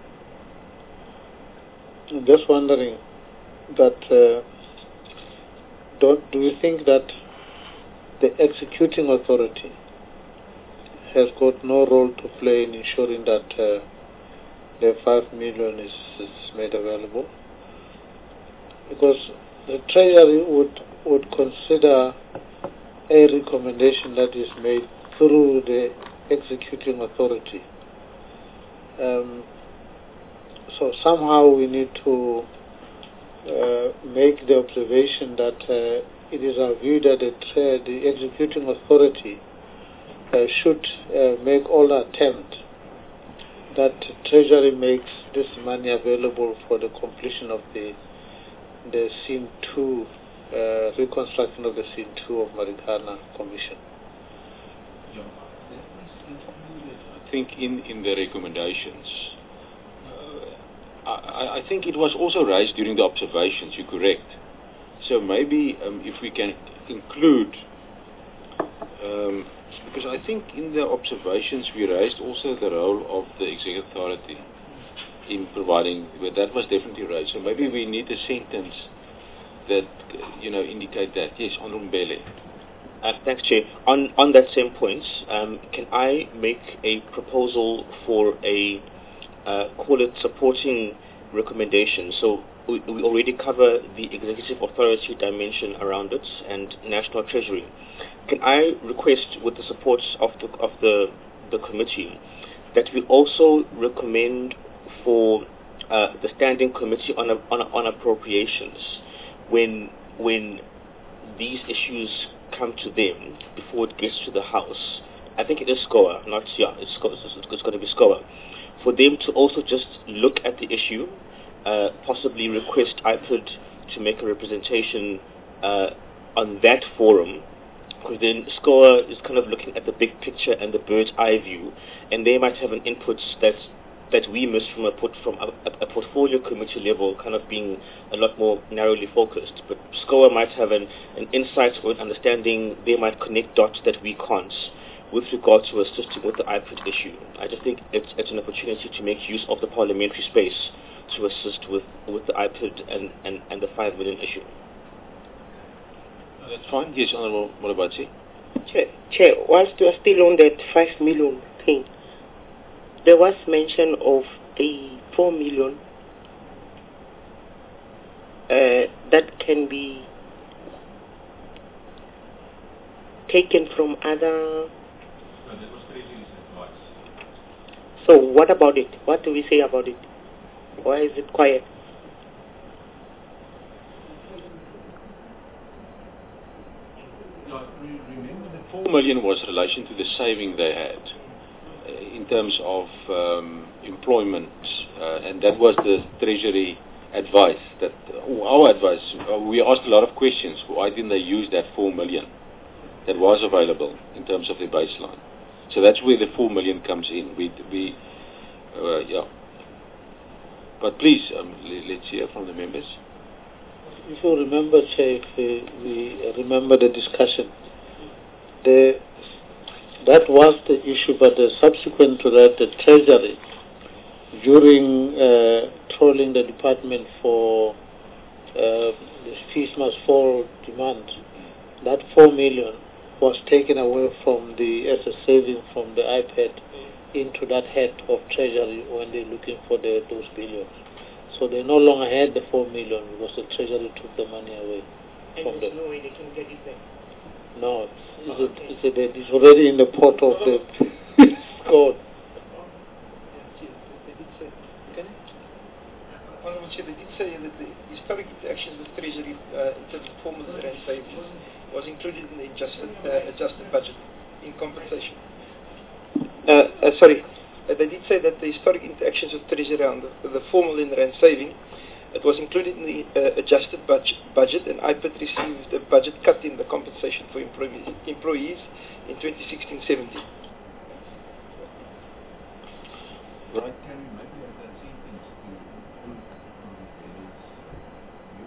I'm just wondering that uh, don't, do you think that the executing authority has got no role to play in ensuring that uh, the five million is, is made available? Because the Treasury would would consider a recommendation that is made through the executing authority. Um, so somehow we need to uh, make the observation that uh, it is our view that the, uh, the executing authority uh, should uh, make all attempt that Treasury makes this money available for the completion of the the scene two, uh, reconstruction of the scene two of Marikana Commission. I think in, in the recommendations, uh, I, I think it was also raised during the observations, you're correct. So maybe um, if we can include, um, because I think in the observations we raised also the role of the executive authority in providing, but that was definitely raised. So maybe we need a sentence that, you know, indicate that. Yes, Honorable Mbele. Uh, thanks, Chair. On, on that same point, um, can I make a proposal for a, uh, call it supporting recommendation? So we, we already cover the executive authority dimension around it and National Treasury. Can I request, with the support of the, of the, the committee, that we also recommend for uh, the Standing Committee on, a, on, a, on Appropriations, when, when these issues come to them before it gets to the House, I think it is SCOA, not, yeah, it's, it's, it's going to be SCOA, for them to also just look at the issue, uh, possibly request I P I D to make a representation uh, on that forum, because then SCOA is kind of looking at the big picture and the bird's eye view, and they might have an input that's that we miss from a, put, from a, a portfolio committee level, kind of being a lot more narrowly focused. But SCOA might have an, an insight or an understanding, they might connect dots that we can't with regard to assisting with the I P I D issue. I just think it's, it's an opportunity to make use of the parliamentary space to assist with, with the I P I D and, and, and the five million issue. That's fine. Yes, Honorable Molabatsi. Chair, Chair, whilst you are still on that five million thing, there was mention of a four million uh, that can be taken from other. No, that was Treasury's advice. So what about it? What do we say about it? Why is it quiet? Yeah, re- remember that four million was relation to the saving they had uh, in terms of um, employment, uh, and that was the Treasury advice. That uh, our advice, uh, we asked a lot of questions. Why didn't they use that four million that was available in terms of the baseline? So that's where the four million comes in. We, we, uh, yeah. But please, um, l- let's hear from the members. If you remember, Chair, if we, we remember the discussion, the, that was the issue, but the subsequent to that, the Treasury, during uh, trolling the department for uh, the fees must fall demand, that four million was taken away from the as a saving from the iPad into that head of Treasury when they're looking for the, those billions. So they no longer had the four million because the Treasury took the money away And from there's them. no way they can get it back. No, it's, it's, a, it's, a, it's already in the pot of the God. They did say, can I? Honorable Chair, they did say that the historic interactions with Treasury uh, in terms of four million rand savings was included in the adjusted, uh, adjusted budget in compensation. Uh, uh, sorry, uh, they did say that the historic interactions with Treasury on the, the four million rand saving, it was included in the uh, adjusted budget, budget, and I P I D received a budget cut in the compensation for employees, employees in twenty sixteen seventeen. Right, can we maybe have that sentence to improve on the various view?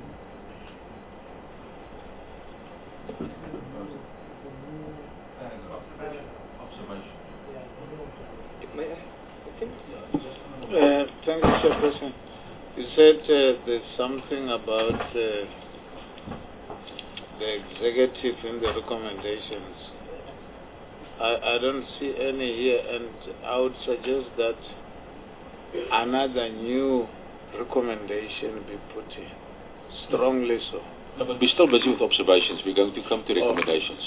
As observation. Observation. May I? Okay. Uh, thank you, Chairperson. You said uh, there's something about uh, the executive in the recommendations. I, I don't see any here, and I would suggest that another new recommendation be put in. Strongly so. No, but we're still busy with observations. We're going to come to recommendations.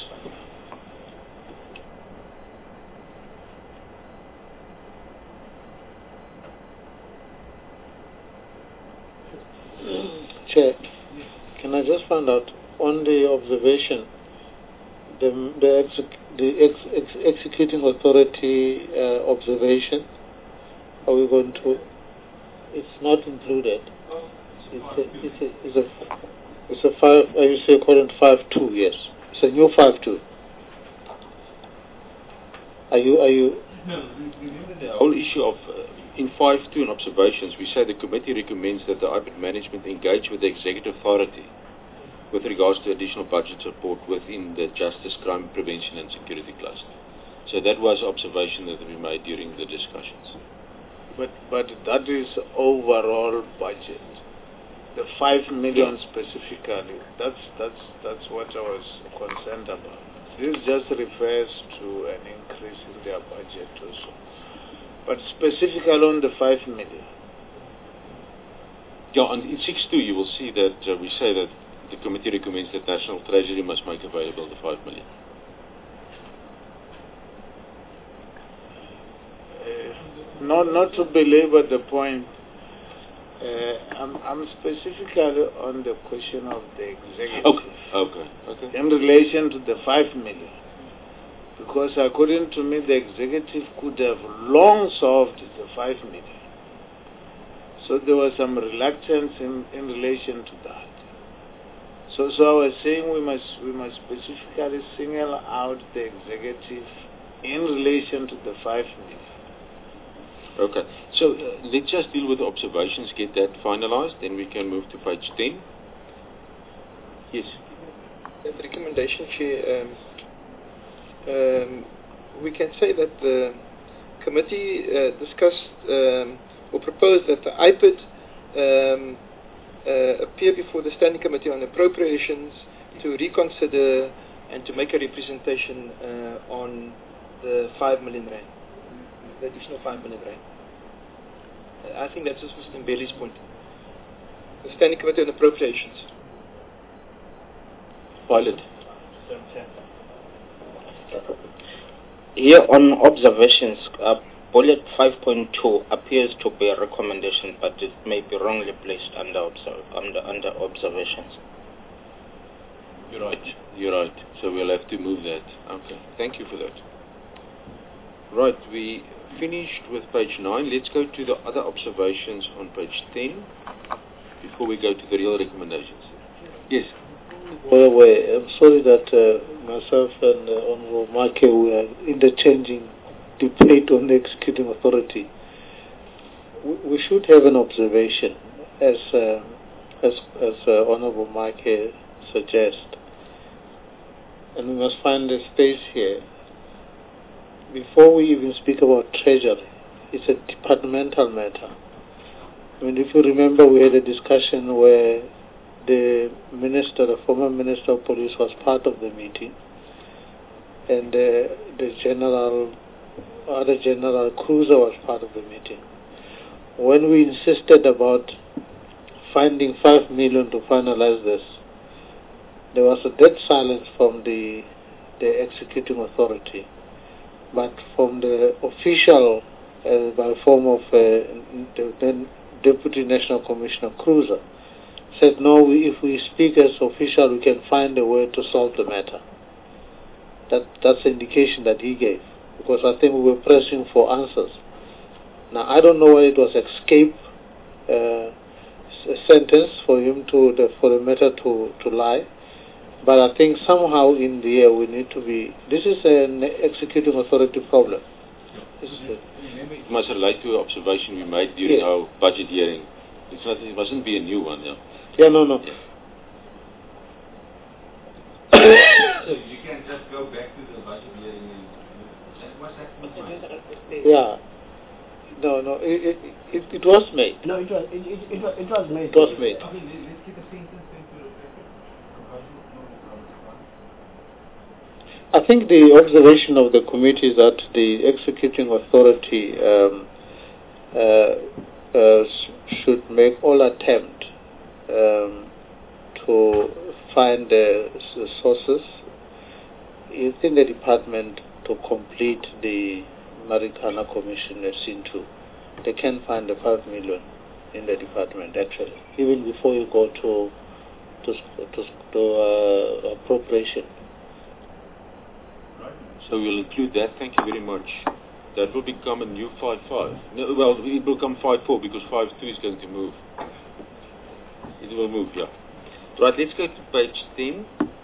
Chair, can I just find out on the observation, the the, exec, the ex, ex, executing authority uh, observation? Are we going to? It's not included. It's a it's a it's a, it's a five. Are you say according to five two? Yes, it's a new five two. Are you are you? No, remember the whole issue of uh, in five two in observations, we say the committee recommends that the I P I D management engage with the executive authority with regards to additional budget support within the Justice, Crime Prevention and Security cluster. So that was observation that we made during the discussions. But but that is overall budget. The five million Yeah. specifically. That's that's that's what I was concerned about. This just refers to an increase in their budget also. But specifically on the five million. Yeah, and in six two you will see that uh, we say that the committee recommends that National Treasury must make available the five million. Uh, not not to belabor the point, uh, I'm, I'm specifically on the question of the executive. Okay, okay, okay. In relation to the five million. Because according to me, the executive could have long solved the five million. So there was some reluctance in, in relation to that. So, so I was saying we must we must specifically single out the executive in relation to the five million. Okay, so uh, let's just deal with the observations, get that finalized, then we can move to page ten. Yes. That recommendation, Chair, um, um, we can say that the committee uh, discussed um, or proposed that the I P I D um, uh, appear before the Standing Committee on Appropriations to reconsider and to make a representation uh, on the five million rand, the additional five million rand. I think that's just Mister Mbele's point. The Standing Committee on Appropriations. Pilot. Here on observations, uh, bullet five point two appears to be a recommendation, but it may be wrongly placed under, observ under, under observations. You're right. You're right. So we'll have to move that. Okay. Thank you for that. Right. We finished with page nine. Let's go to the other observations on page ten before we go to the real recommendations. Yes. Well, well, I'm sorry that uh, myself and uh, Honorable Make we are interchanging debate on the executing authority. We, we should have an observation, as uh, as as uh, Honorable Make suggests, and we must find a space here. Before we even speak about treasury, it's a departmental matter. I mean, if you remember, we had a discussion where the minister, the former minister of police, was part of the meeting, and uh, the general, other general Cruiser was part of the meeting. When we insisted about finding five million to finalize this, there was a dead silence from the the executing authority, but from the official, uh, by form of uh, the then Deputy National Commissioner Cruiser, said no, we, if we speak as official, we can find a way to solve the matter. That that's the indication that he gave, because I think we were pressing for answers. Now I don't know whether it was escape uh, sentence for him to the, for the matter to to lie, but I think somehow in the air we need to be. This is an executing authority problem. This is it. It must relate to an observation we made during yeah. our budget hearing. It's not, it mustn't be a new one, yeah. Yeah, no, no. Yeah. So you can just go back to the budget hearing and that was that. Yeah. No, no. It it, it, it was made. No, it was it, it, it, was, it was made. It was made. Okay, let's get a sentence then to reflect it. I think the observation of the committee is that the executing authority um, uh, uh, should make all attempt um, to find the sources within the department to complete the Marikana Commission as seen to. They can find the five million in the department actually, even before you go to to to, to uh, appropriation. So we'll include that. Thank you very much. That will become a new five five. No, well, it will become five four because five two is going to move. It will move, yeah. Right, let's go to page ten.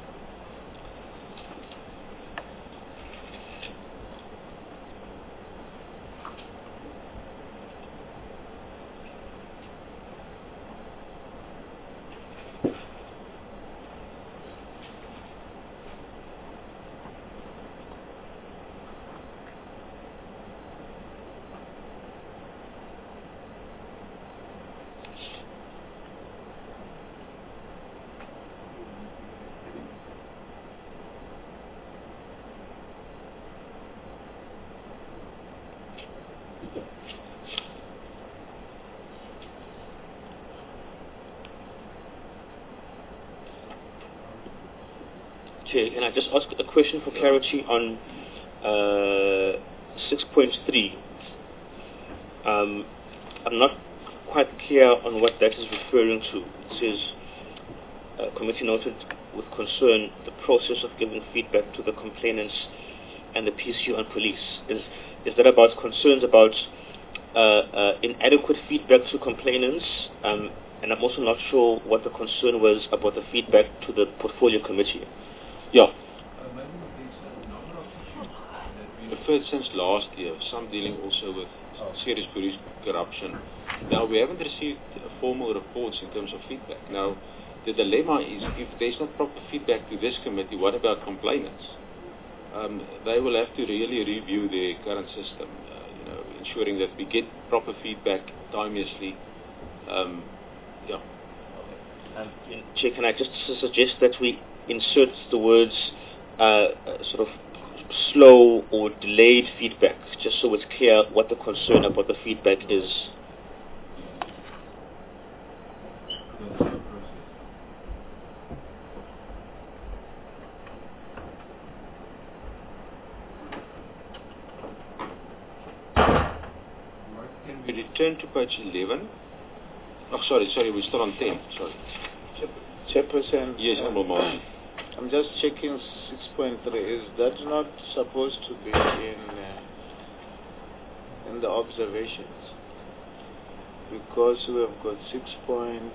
Can I just ask a question for clarity on uh, six point three? Um, I'm not quite clear on what that is referring to. It says, uh, committee noted with concern the process of giving feedback to the complainants and the P C U and police. Is, is that about concerns about uh, uh, inadequate feedback to complainants? Um, and I'm also not sure what the concern was about the feedback to the portfolio committee. Yeah. The first since last year, some dealing also with serious police corruption. Now, we haven't received formal reports in terms of feedback. Now, the dilemma is if there's not proper feedback to this committee, what about complainants? Um, they will have to really review their current system, uh, you know, ensuring that we get proper feedback timeously. Um, yeah. Um, Chair, can I just suggest that we insert the words uh, uh, sort of slow or delayed feedback, just so it's clear what the concern about the feedback is. we return to page eleven. Oh, sorry, sorry, we're still on ten. Sorry. Chairperson. Yes, uh, Honorable Martin. I'm just checking six point three. Is that not supposed to be in uh, in the observations? Because we have got six point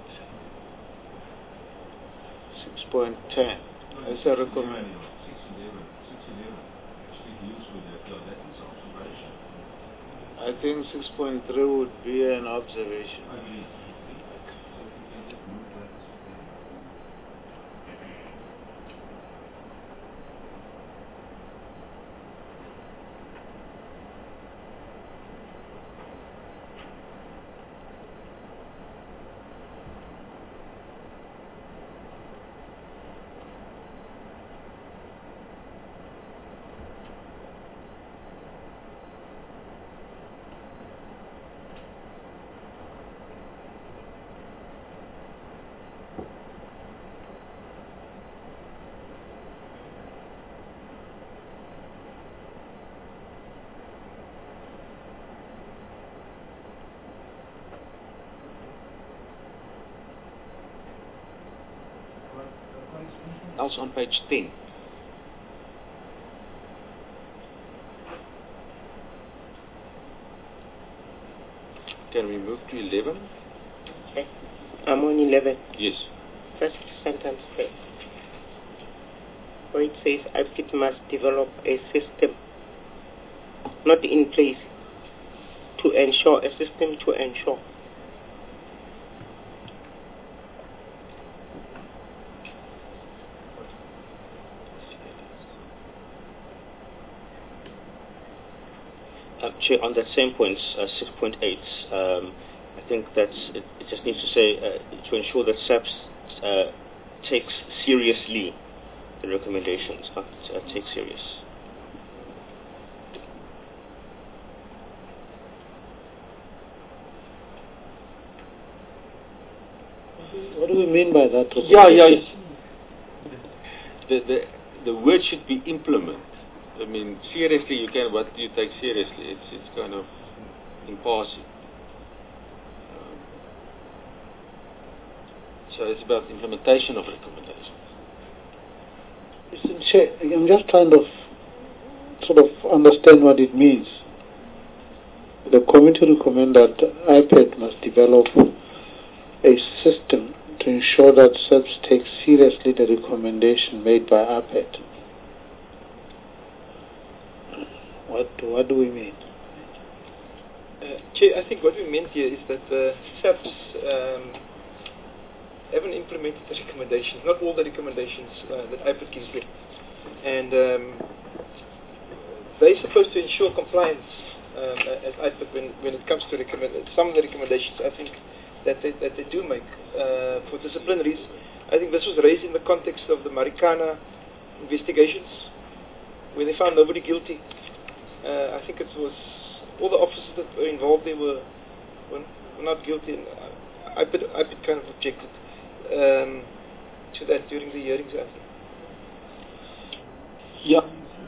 six point ten. As a recommend. six eleven. six eleven actually deals with that. Yeah, that is observation. I think six point three would be an observation. I agree. So if we can just move that. Else on page ten. Can we move to eleven? Okay. I'm on eleven. Yes. First sentence there. Where it says I P I D must develop a system, not in place, to ensure, a system to ensure. Uh, Chair, on that same point, uh, six point eight, um, I think that's, it, it just needs to say uh, to ensure that SAPS uh, takes seriously the recommendations, not uh, take serious. What do we mean by that? Yeah, yeah. The, the, the word should be implement. I mean, seriously, you can, what do you take seriously? It's it's kind of in passing. Um, so it's about implementation of recommendations. Listen, Chair, I'm just trying to sort of understand what it means. The committee recommend that I P A D must develop a system to ensure that SAPS takes seriously the recommendation made by I P A D. What, what do we mean? Uh, Chair, I think what we meant here is that uh, SAPS um, haven't implemented the recommendations, not all the recommendations uh, that I P A D gives them. And um, they're supposed to ensure compliance um, as I P A D when, when it comes to recommend some of the recommendations, I think, that they, that they do make uh, for disciplinaries. I think this was raised in the context of the Marikana investigations, where they found nobody guilty. Uh, I think it was all the officers that were involved there were, were, were not guilty, and I P A D, I P A D kind of objected um, to that during the hearings, I think. Yeah.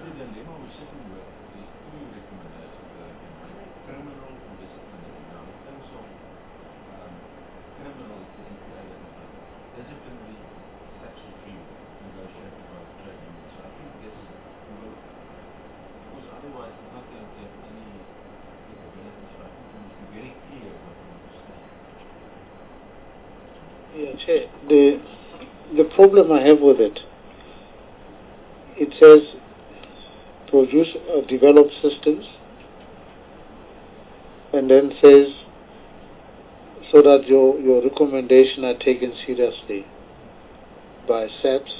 Yeah, Chair, the, the problem I have with it, it says produce or develop systems, and then says so that your, your recommendations are taken seriously by SAPS,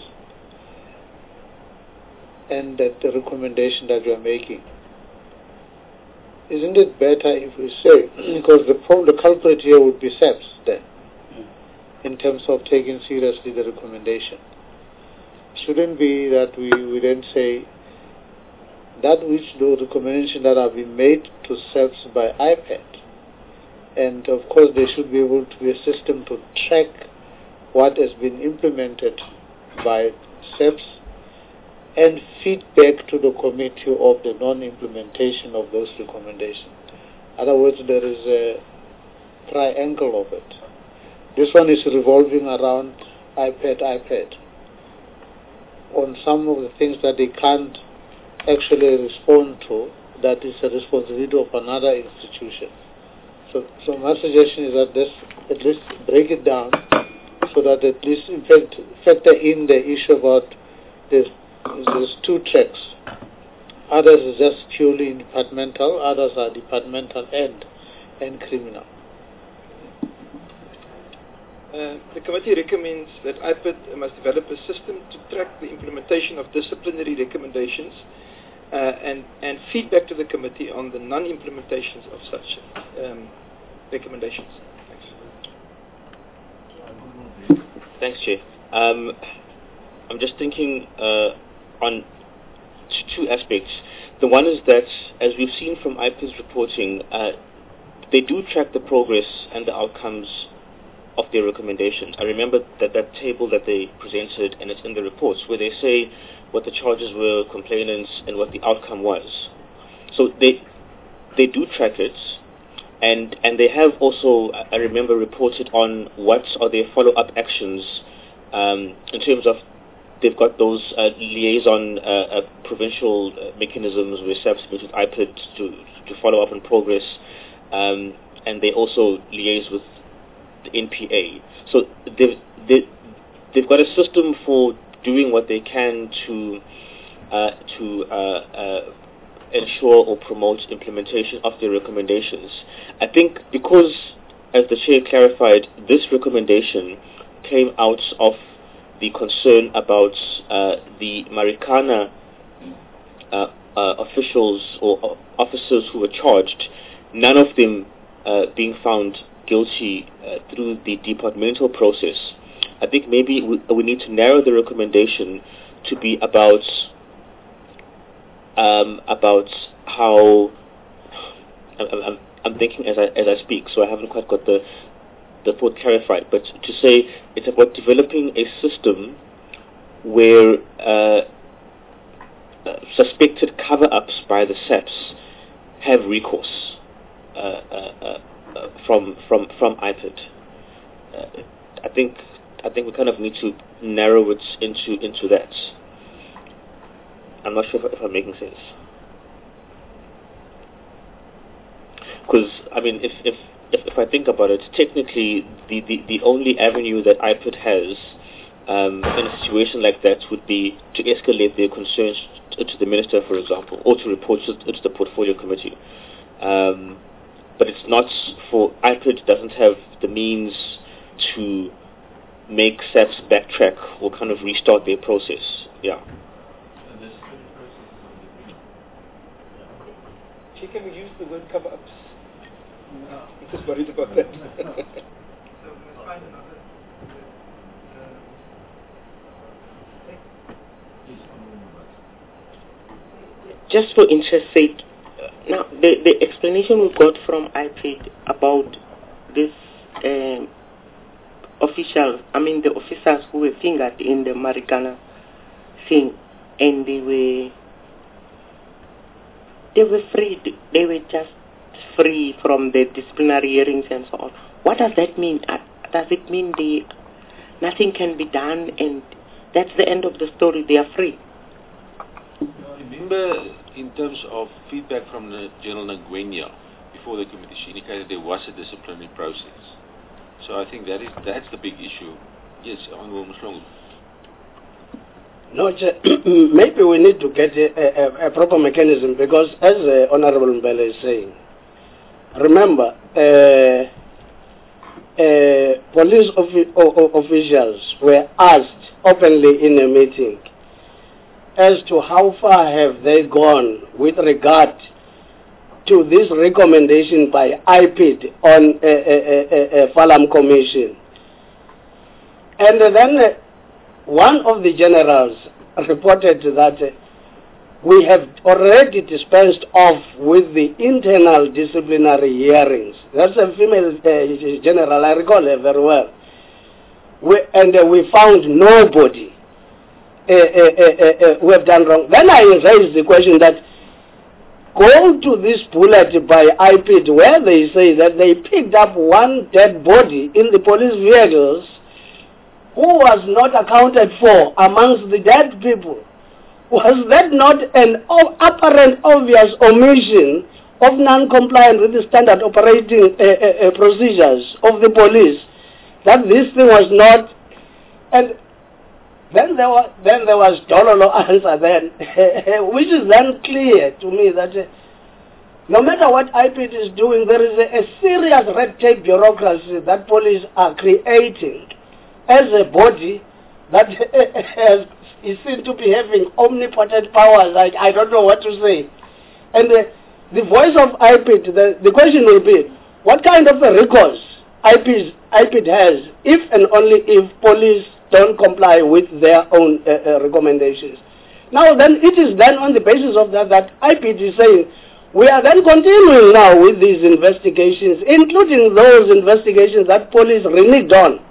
and that the recommendation that you are making. Isn't it better if we say, because the, pro the culprit here would be SAPS then, in terms of taking seriously the recommendation? Shouldn't be that we, we then say that which the recommendations that have been made to SAPS by I P A D, and of course there should be able to be a system to track what has been implemented by SAPS and feedback to the committee of the non-implementation of those recommendations. In other words, there is a triangle of it. This one is revolving around iPad, iPad. On some of the things that they can't actually respond to, that is a responsibility of another institution. So, so my suggestion is that let's at least break it down so that at least in fact factor in the issue about there's, there's two tracks. Others are just purely departmental, others are departmental and, and criminal. Uh, the committee recommends that I P I D must develop a system to track the implementation of disciplinary recommendations uh, and, and feedback to the committee on the non-implementations of such um, recommendations. Thanks. Thanks, Chair. Um, I'm just thinking uh, on t- two aspects. The one is that, as we've seen from I P I D's reporting, uh, they do track the progress and the outcomes of their recommendations. I remember that that table that they presented, and it's in the reports, where they say what the charges were, complainants, and what the outcome was. So they they do track it, and and they have also, I remember, reported on what are their follow-up actions um, in terms of they've got those uh, liaison uh, uh, provincial uh, mechanisms where S A P S meet with I P I D to to follow up on progress, um, and they also liaise with the N P A. So they've, they, they've got a system for doing what they can to uh, to uh, uh, ensure or promote implementation of their recommendations. I think because, as the Chair clarified, this recommendation came out of the concern about uh, the Marikana uh, uh, officials or uh, officers who were charged, none of them uh, being found guilty uh, through the departmental process. I think maybe we, we need to narrow the recommendation to be about um, about how I'm, I'm, I'm thinking as I as I speak, so I haven't quite got the the thought clarified. But to say it's about developing a system where uh, uh, suspected cover-ups by the S A P S have recourse uh, uh, uh, Uh, from from from I P I D. Uh, I think I think we kind of need to narrow it into into that. I'm not sure if, if I'm making sense. Because I mean, if, if if if I think about it, technically the, the, the only avenue that I P I D has um, in a situation like that would be to escalate their concerns to, to the minister, for example, or to report to, to the portfolio committee. Um, But it's not for, I P I D doesn't have the means to make S A P S backtrack or kind of restart their process. Yeah. She can we use the word cover-ups? No. I'm just worried about that. Just for interest's sake, now, the, the explanation we got from I P I D about this um, officials, I mean the officers who were fingered in the Marikana thing, and they were they were freed, they were just free from the disciplinary hearings and so on. What does that mean? Uh, does it mean they, nothing can be done and that's the end of the story, they are free? Remember, in terms of feedback from the General Ngwenya before the committee, she indicated there was a disciplinary process. So I think that is that's the big issue. Yes, Honourable Mhlongo. No, maybe we need to get a, a, a proper mechanism because, as uh, Honourable Mbele is saying, remember, uh, uh, police offi- officials were asked openly in a meeting as to how far have they gone with regard to this recommendation by I P I D on a, a, a, a Falam Commission. And then uh, one of the generals reported that uh, we have already dispensed off with the internal disciplinary hearings. That's a female uh, general, I recall her very well. We, and uh, we found nobody Uh, uh, uh, uh, uh, who have done wrong. Then I raised the question that go to this bullet by I P I D where they say that they picked up one dead body in the police vehicles who was not accounted for amongst the dead people. Was that not an apparent obvious omission of non-compliance with the standard operating uh, uh, uh, procedures of the police, that this thing was not? And then there was then there was Dololo answer then, which is then clear to me that uh, no matter what I P I D is doing, there is a, a serious red tape bureaucracy that police are creating as a body that has, is seen to be having omnipotent powers. I, I don't know what to say. And uh, the voice of I P I D, the, the question will be, what kind of a recourse I P I D has if and only if police don't comply with their own uh, uh, recommendations? Now then, it is then on the basis of that that I P I D is saying, we are then continuing now with these investigations, including those investigations that police reneged on.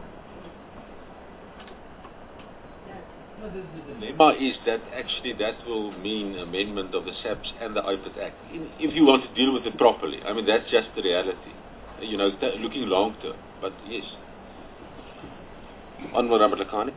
The dilemma is that actually that will mean amendment of the S A P S and the I P I D Act, in, if you want to deal with it properly. I mean, that's just the reality. You know, t- looking long term, but yes. Honorable Lakani.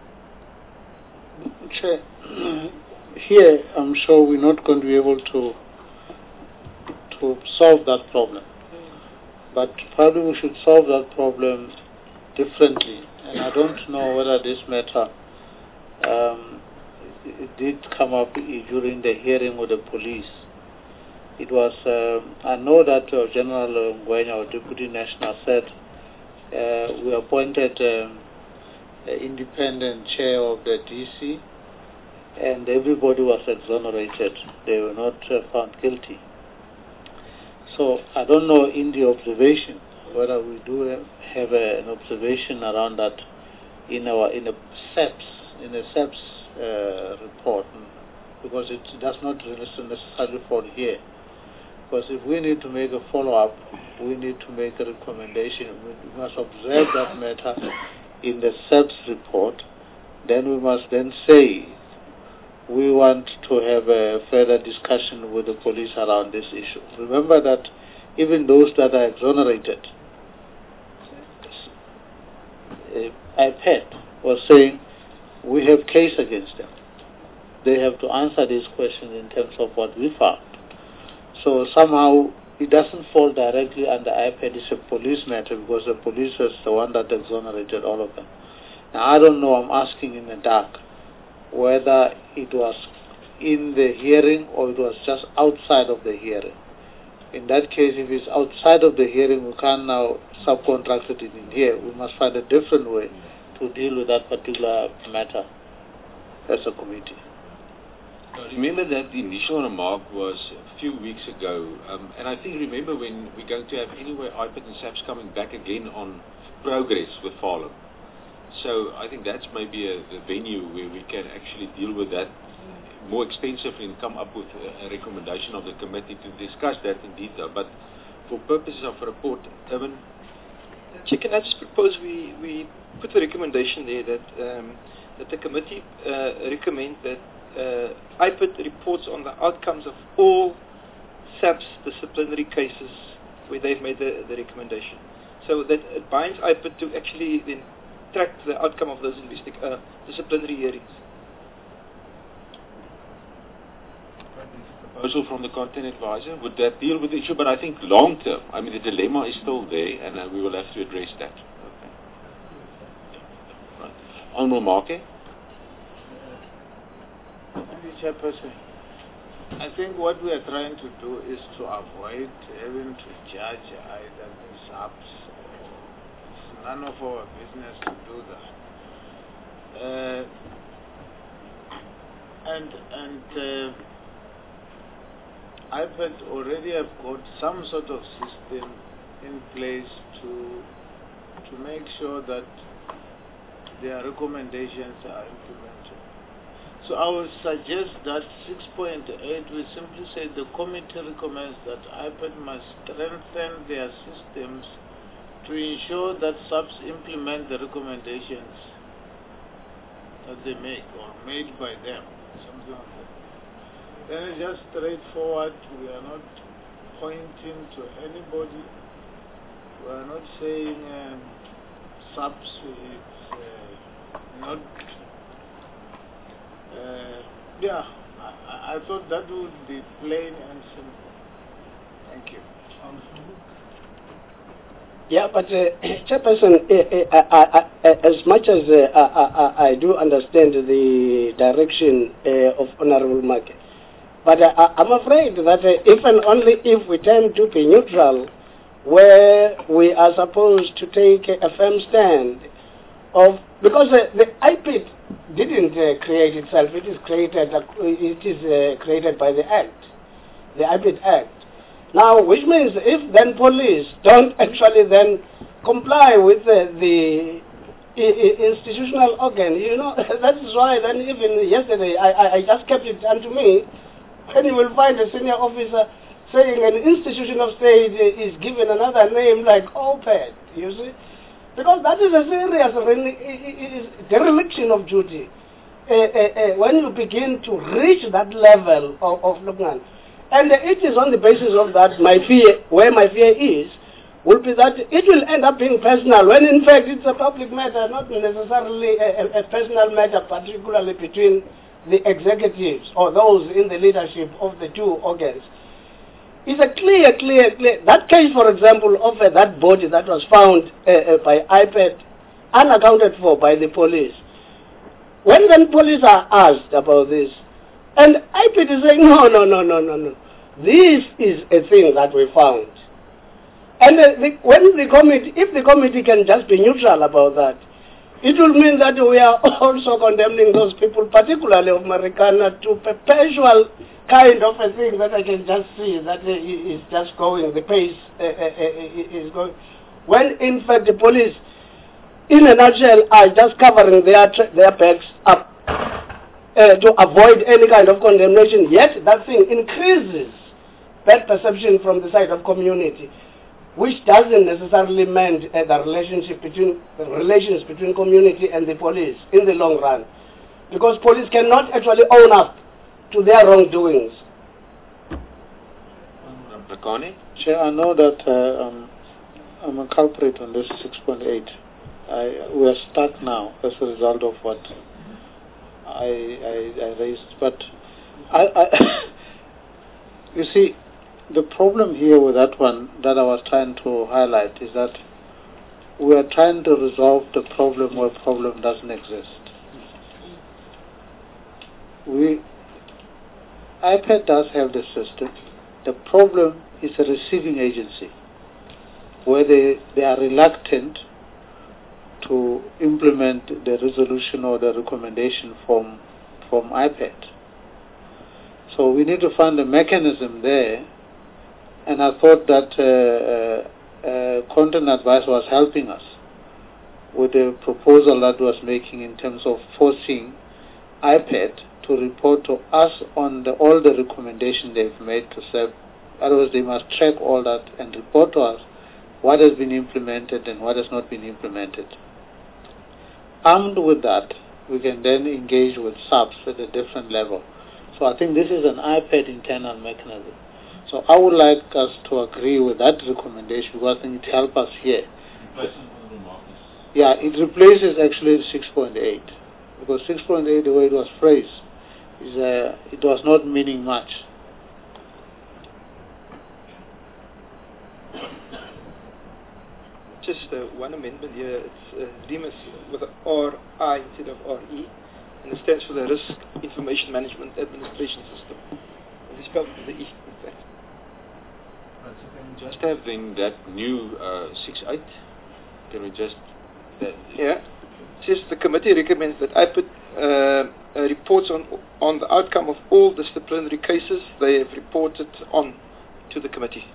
Chair, here I'm sure we're not going to be able to to solve that problem. But probably we should solve that problem differently. And I don't know whether this matter um, it did come up during the hearing with the police. It was, um, I know that uh, General Ngwenya, our Deputy National, said uh, we appointed um, an independent chair of the D C, and everybody was exonerated. They were not uh, found guilty. So I don't know in the observation whether we do have a, an observation around that in our in a S A P S in a S A P S uh, report, because it does not necessarily fall here. Because if we need to make a follow-up, we need to make a recommendation. We must observe that matter in the S A P S report. Then we must then say we want to have a further discussion with the police around this issue. Remember that even those that are exonerated, uh, I P A D was saying we have case against them. They have to answer these questions in terms of what we found. So somehow it doesn't fall directly under I P A D. It's a police matter because the police was the one that exonerated all of them. Now I don't know, I'm asking in the dark, whether it was in the hearing or it was just outside of the hearing. In that case, if it's outside of the hearing, we can't now subcontract it in here. We must find a different way to deal with that particular matter as a committee. Remember that the initial remark was a few weeks ago, um, and I think remember when we're going to have anyway I P I D and S A P S coming back again on progress with Farlam. So I think that's maybe a, the venue where we can actually deal with that more extensively and come up with a, a recommendation of the committee to discuss that in detail. But for purposes of a report, Evan? Chair, can I just propose we, we put the recommendation there that um, that the committee uh, recommend that uh, I P I D reports on the outcomes of all S A P S disciplinary cases where they've made the, the recommendation. So that it binds I P I D to actually then track the outcome of those investig- uh, disciplinary hearings. Proposal from the content advisor, would that deal with the issue? But I think long term, I mean the dilemma is still there and uh, we will have to address that. Okay. Right. Honorable Marke? Chairperson, I think what we are trying to do is to avoid having to judge either the S A P S. It's none of our business to do that. Uh, and and uh, I P A D already have got some sort of system in place to to make sure that their recommendations are implemented. So I would suggest that six point eight, we simply say the committee recommends that I P A D must strengthen their systems to ensure that S A P S implement the recommendations that they make or made by them, something like that. Then it's just straightforward. We are not pointing to anybody. We are not saying um, subs. It's uh, not. Uh, yeah, I, I thought that would be plain and simple. Thank you. Yeah, but uh, Chairperson, uh, uh, uh, uh, as much as uh, I, I, I do understand the direction uh, of Honourable Make, but uh, I'm afraid that uh, if and only if we tend to be neutral, where we are supposed to take a firm stand of, because uh, the I P I D didn't uh, create itself, it is created, uh, it is uh, created by the Act, the I P I D Act. Now, which means if then police don't actually then comply with uh, the I I institutional organ, you know, that is why then even yesterday I, I, I just kept it unto me, and you will find a senior officer saying an institution of state is given another name like O P E D, you see? Because that is a serious dereliction of duty. Uh, uh, uh, when you begin to reach that level of, of looking at, and it is on the basis of that my fear, where my fear is, will be that it will end up being personal, when in fact it's a public matter, not necessarily a, a, a personal matter, particularly between the executives or those in the leadership of the two organs. It's a clear, clear, clear. That case, for example, of uh, that body that was found uh, uh, by I P A D, unaccounted for by the police. When then police are asked about this, and I P A D is saying, no, no, no, no, no, no. This is a thing that we found. And uh, the, when the committee, if the committee can just be neutral about that, it will mean that we are also condemning those people, particularly of Marikana, to perpetual kind of a thing that I can just see that is just going, the pace uh, uh, is going. When in fact the police, in a nutshell, are just covering their, their backs up uh, to avoid any kind of condemnation, yet that thing increases bad perception from the side of community, which doesn't necessarily mend uh, the relationship between the relations between community and the police in the long run, because police cannot actually own up to their wrongdoings. Rakani? Chair, I know that uh, um, I'm a culprit on this six point eight. I, we are stuck now as a result of what I, I, I raised. But I, I you see, the problem here with that one that I was trying to highlight is that we are trying to resolve the problem where problem doesn't exist. We, I P A D does have the system. The problem is a receiving agency where they, they are reluctant to implement the resolution or the recommendation from, from I P A D. So we need to find a mechanism there. And I thought that uh, uh, uh, Content Advice was helping us with the proposal that was making in terms of forcing I P A D to report to us on the, all the recommendations they've made to serve. Otherwise, they must track all that and report to us what has been implemented and what has not been implemented. Armed with that, we can then engage with subs at a different level. So I think this is an I P A D internal mechanism. So I would like us to agree with that recommendation because I think it helps us here. Yeah, it replaces actually six point eight because six point eight, the way it was phrased, is uh, it was not meaning much. Just uh, one amendment here. It's uh, RIMAS with an R I instead of R E, and it stands for the Risk Information Management Administration System. And it's spelled with the E. Just have then that new uh, six eight. Can we just... That yeah. It says the committee recommends that I put uh, uh, reports on on the outcome of all disciplinary cases they have reported on to the committee.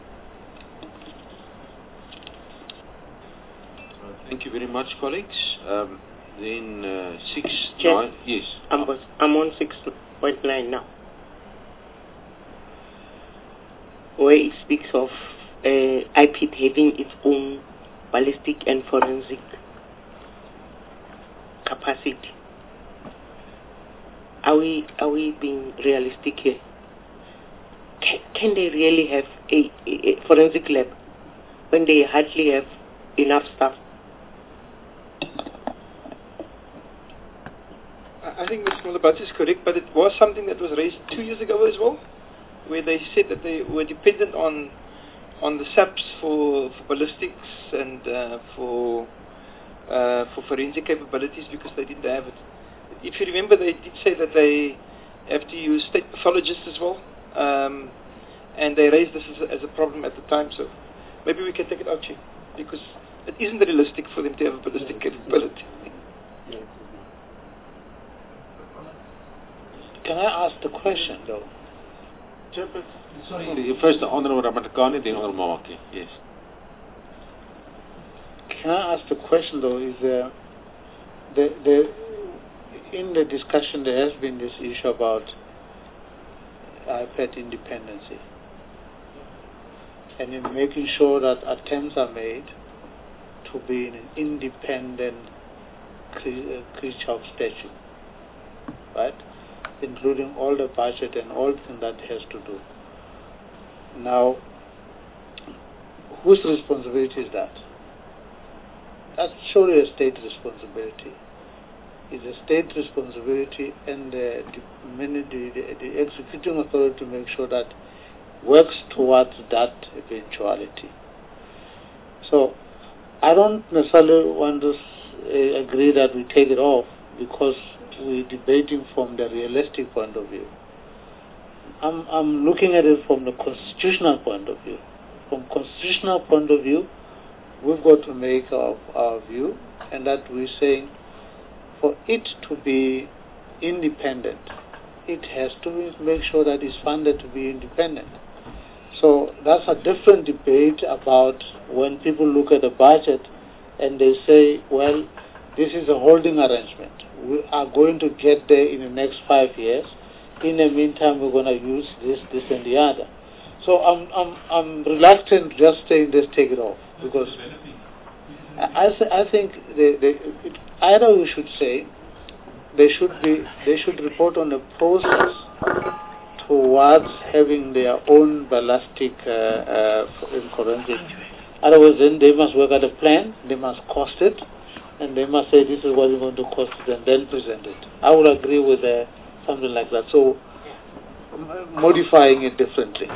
Thank you very much, colleagues. Um, then uh, six Chair, nine. Yes. I'm, I'm on six point nine now, where it speaks of uh, I P A D having its own ballistic and forensic capacity. are we are we being realistic here? Can, can they really have a, a, a forensic lab when they hardly have enough staff? I think Mister Malabati is correct, but it was something that was raised two years ago as well, where they said that they were dependent on on the S A Ps for, for ballistics and uh, for uh, for forensic capabilities because they didn't have it. If you remember, they did say that they have to use state pathologists as well, um, and they raised this as a, as a problem at the time. So maybe we can take it out, Chief, because it isn't realistic for them to have a ballistic capability. Can I ask the question, though? Sorry. First, the Honourable Ramatkani, then Honourable Mamaki. Yes. Can I ask the question, though? Is uh, the the in the discussion there has been this issue about iPad independency, and in making sure that attempts are made to be in an independent creature of statute, right? Including all the budget and all things that has to do. Now, whose responsibility is that? That's surely a state responsibility. It's a state responsibility, and the, the, the, the executing authority to make sure that works towards that eventuality. So, I don't necessarily want to uh, agree that we take it off because we're debating from the realistic point of view. I'm, I'm looking at it from the constitutional point of view. From constitutional point of view, we've got to make our, our view, and that we're saying for it to be independent, it has to make sure that it's funded to be independent. So that's a different debate about when people look at the budget and they say, well, this is a holding arrangement. We are going to get there in the next five years. In the meantime, we're going to use this, this, and the other. So I'm, I'm, I'm reluctant just saying, let's take it off, because I, th I think they, they, it, either we should say they should be, they should report on the process towards having their own ballistic uh, uh, forensic. Otherwise, then they must work out a plan. They must cost it. And they must say this is what it's going to cost and then present it. I would agree with uh, something like that. So, m modifying it differently.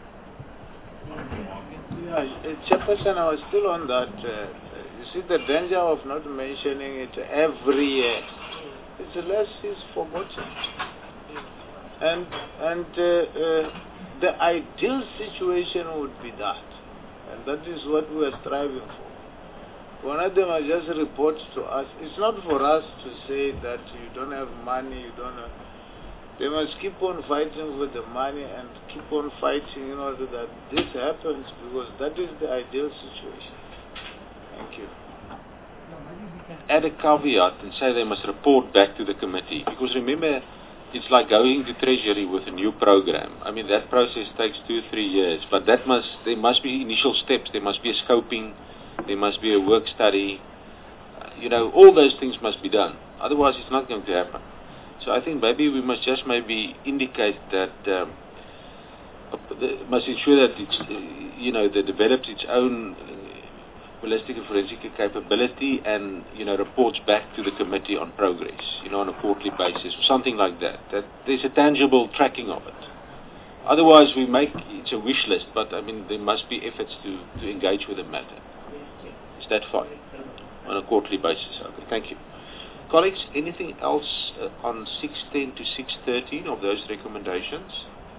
Yeah, Chairperson, I was still on that. Uh, you see the danger of not mentioning it every year. It's less is forgotten. And, and uh, uh, the ideal situation would be that. And that is what we are striving for. One of them just reports to us. It's not for us to say that you don't have money, you don't have... They must keep on fighting for the money and keep on fighting in order that this happens, because that is the ideal situation. Thank you. Add a caveat and say they must report back to the committee, because remember, it's like going to Treasury with a new program. I mean, that process takes two, three years, but that must, there must be initial steps, there must be a scoping, there must be a work study, uh, you know, all those things must be done. Otherwise, it's not going to happen. So I think maybe we must just maybe indicate that, um, the, must ensure that it's, uh, you know, that develops its own uh, ballistic and forensic capability and, you know, reports back to the committee on progress, you know, on a quarterly basis or something like that. That there's a tangible tracking of it. Otherwise, we make, it's a wish list, but I mean, there must be efforts to, to engage with the matter. Is that fine? On a quarterly basis. Okay, thank you. Colleagues, anything else uh, on six ten to six thirteen of those recommendations?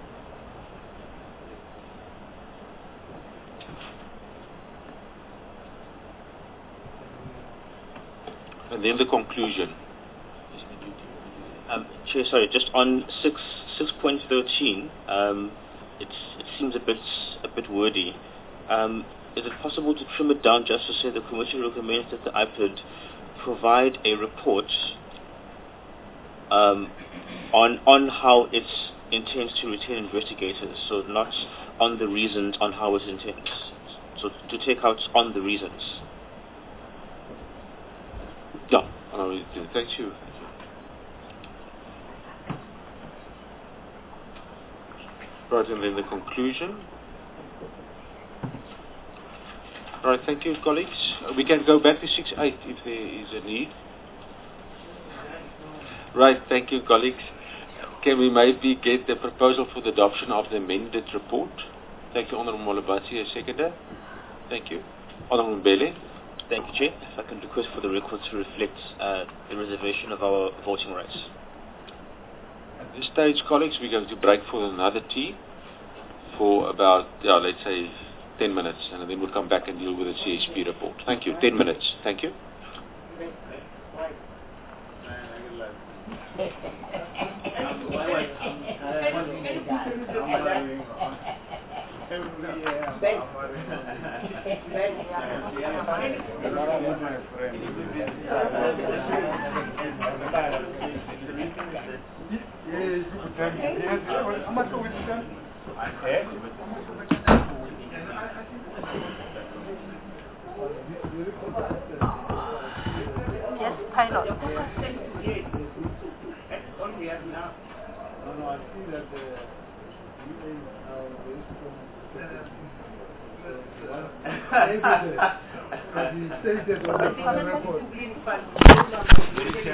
And then the conclusion. Um, Chair, sorry, just on six six point thirteen, um, it's, it seems a bit a bit wordy. Um, is it possible to trim it down just to say the Commission recommends that the I P D provide a report um, on on how it intends to retain investigators, so not on the reasons on how it intends. So to take out on the reasons. Yeah, uh, thank you. Right, and then the conclusion. Right, thank you, colleagues. Uh, we can go back to six eight if there is a need. Right, thank you, colleagues. Can we maybe get the proposal for the adoption of the amended report? Thank you, Honourable Molobati, a seconder. Thank you. Honourable Mbele. Thank you, Chair. If I can request for the record to reflect uh, the reservation of our voting rights. At this stage, colleagues, we're going to break for another tea for about, yeah, let's say ten minutes, and then we'll come back and deal with the C H P report. Thank you. ten minutes. Thank you. Yes, pilot. No, no, I see that the U A is now very strong. Because he stated on the record.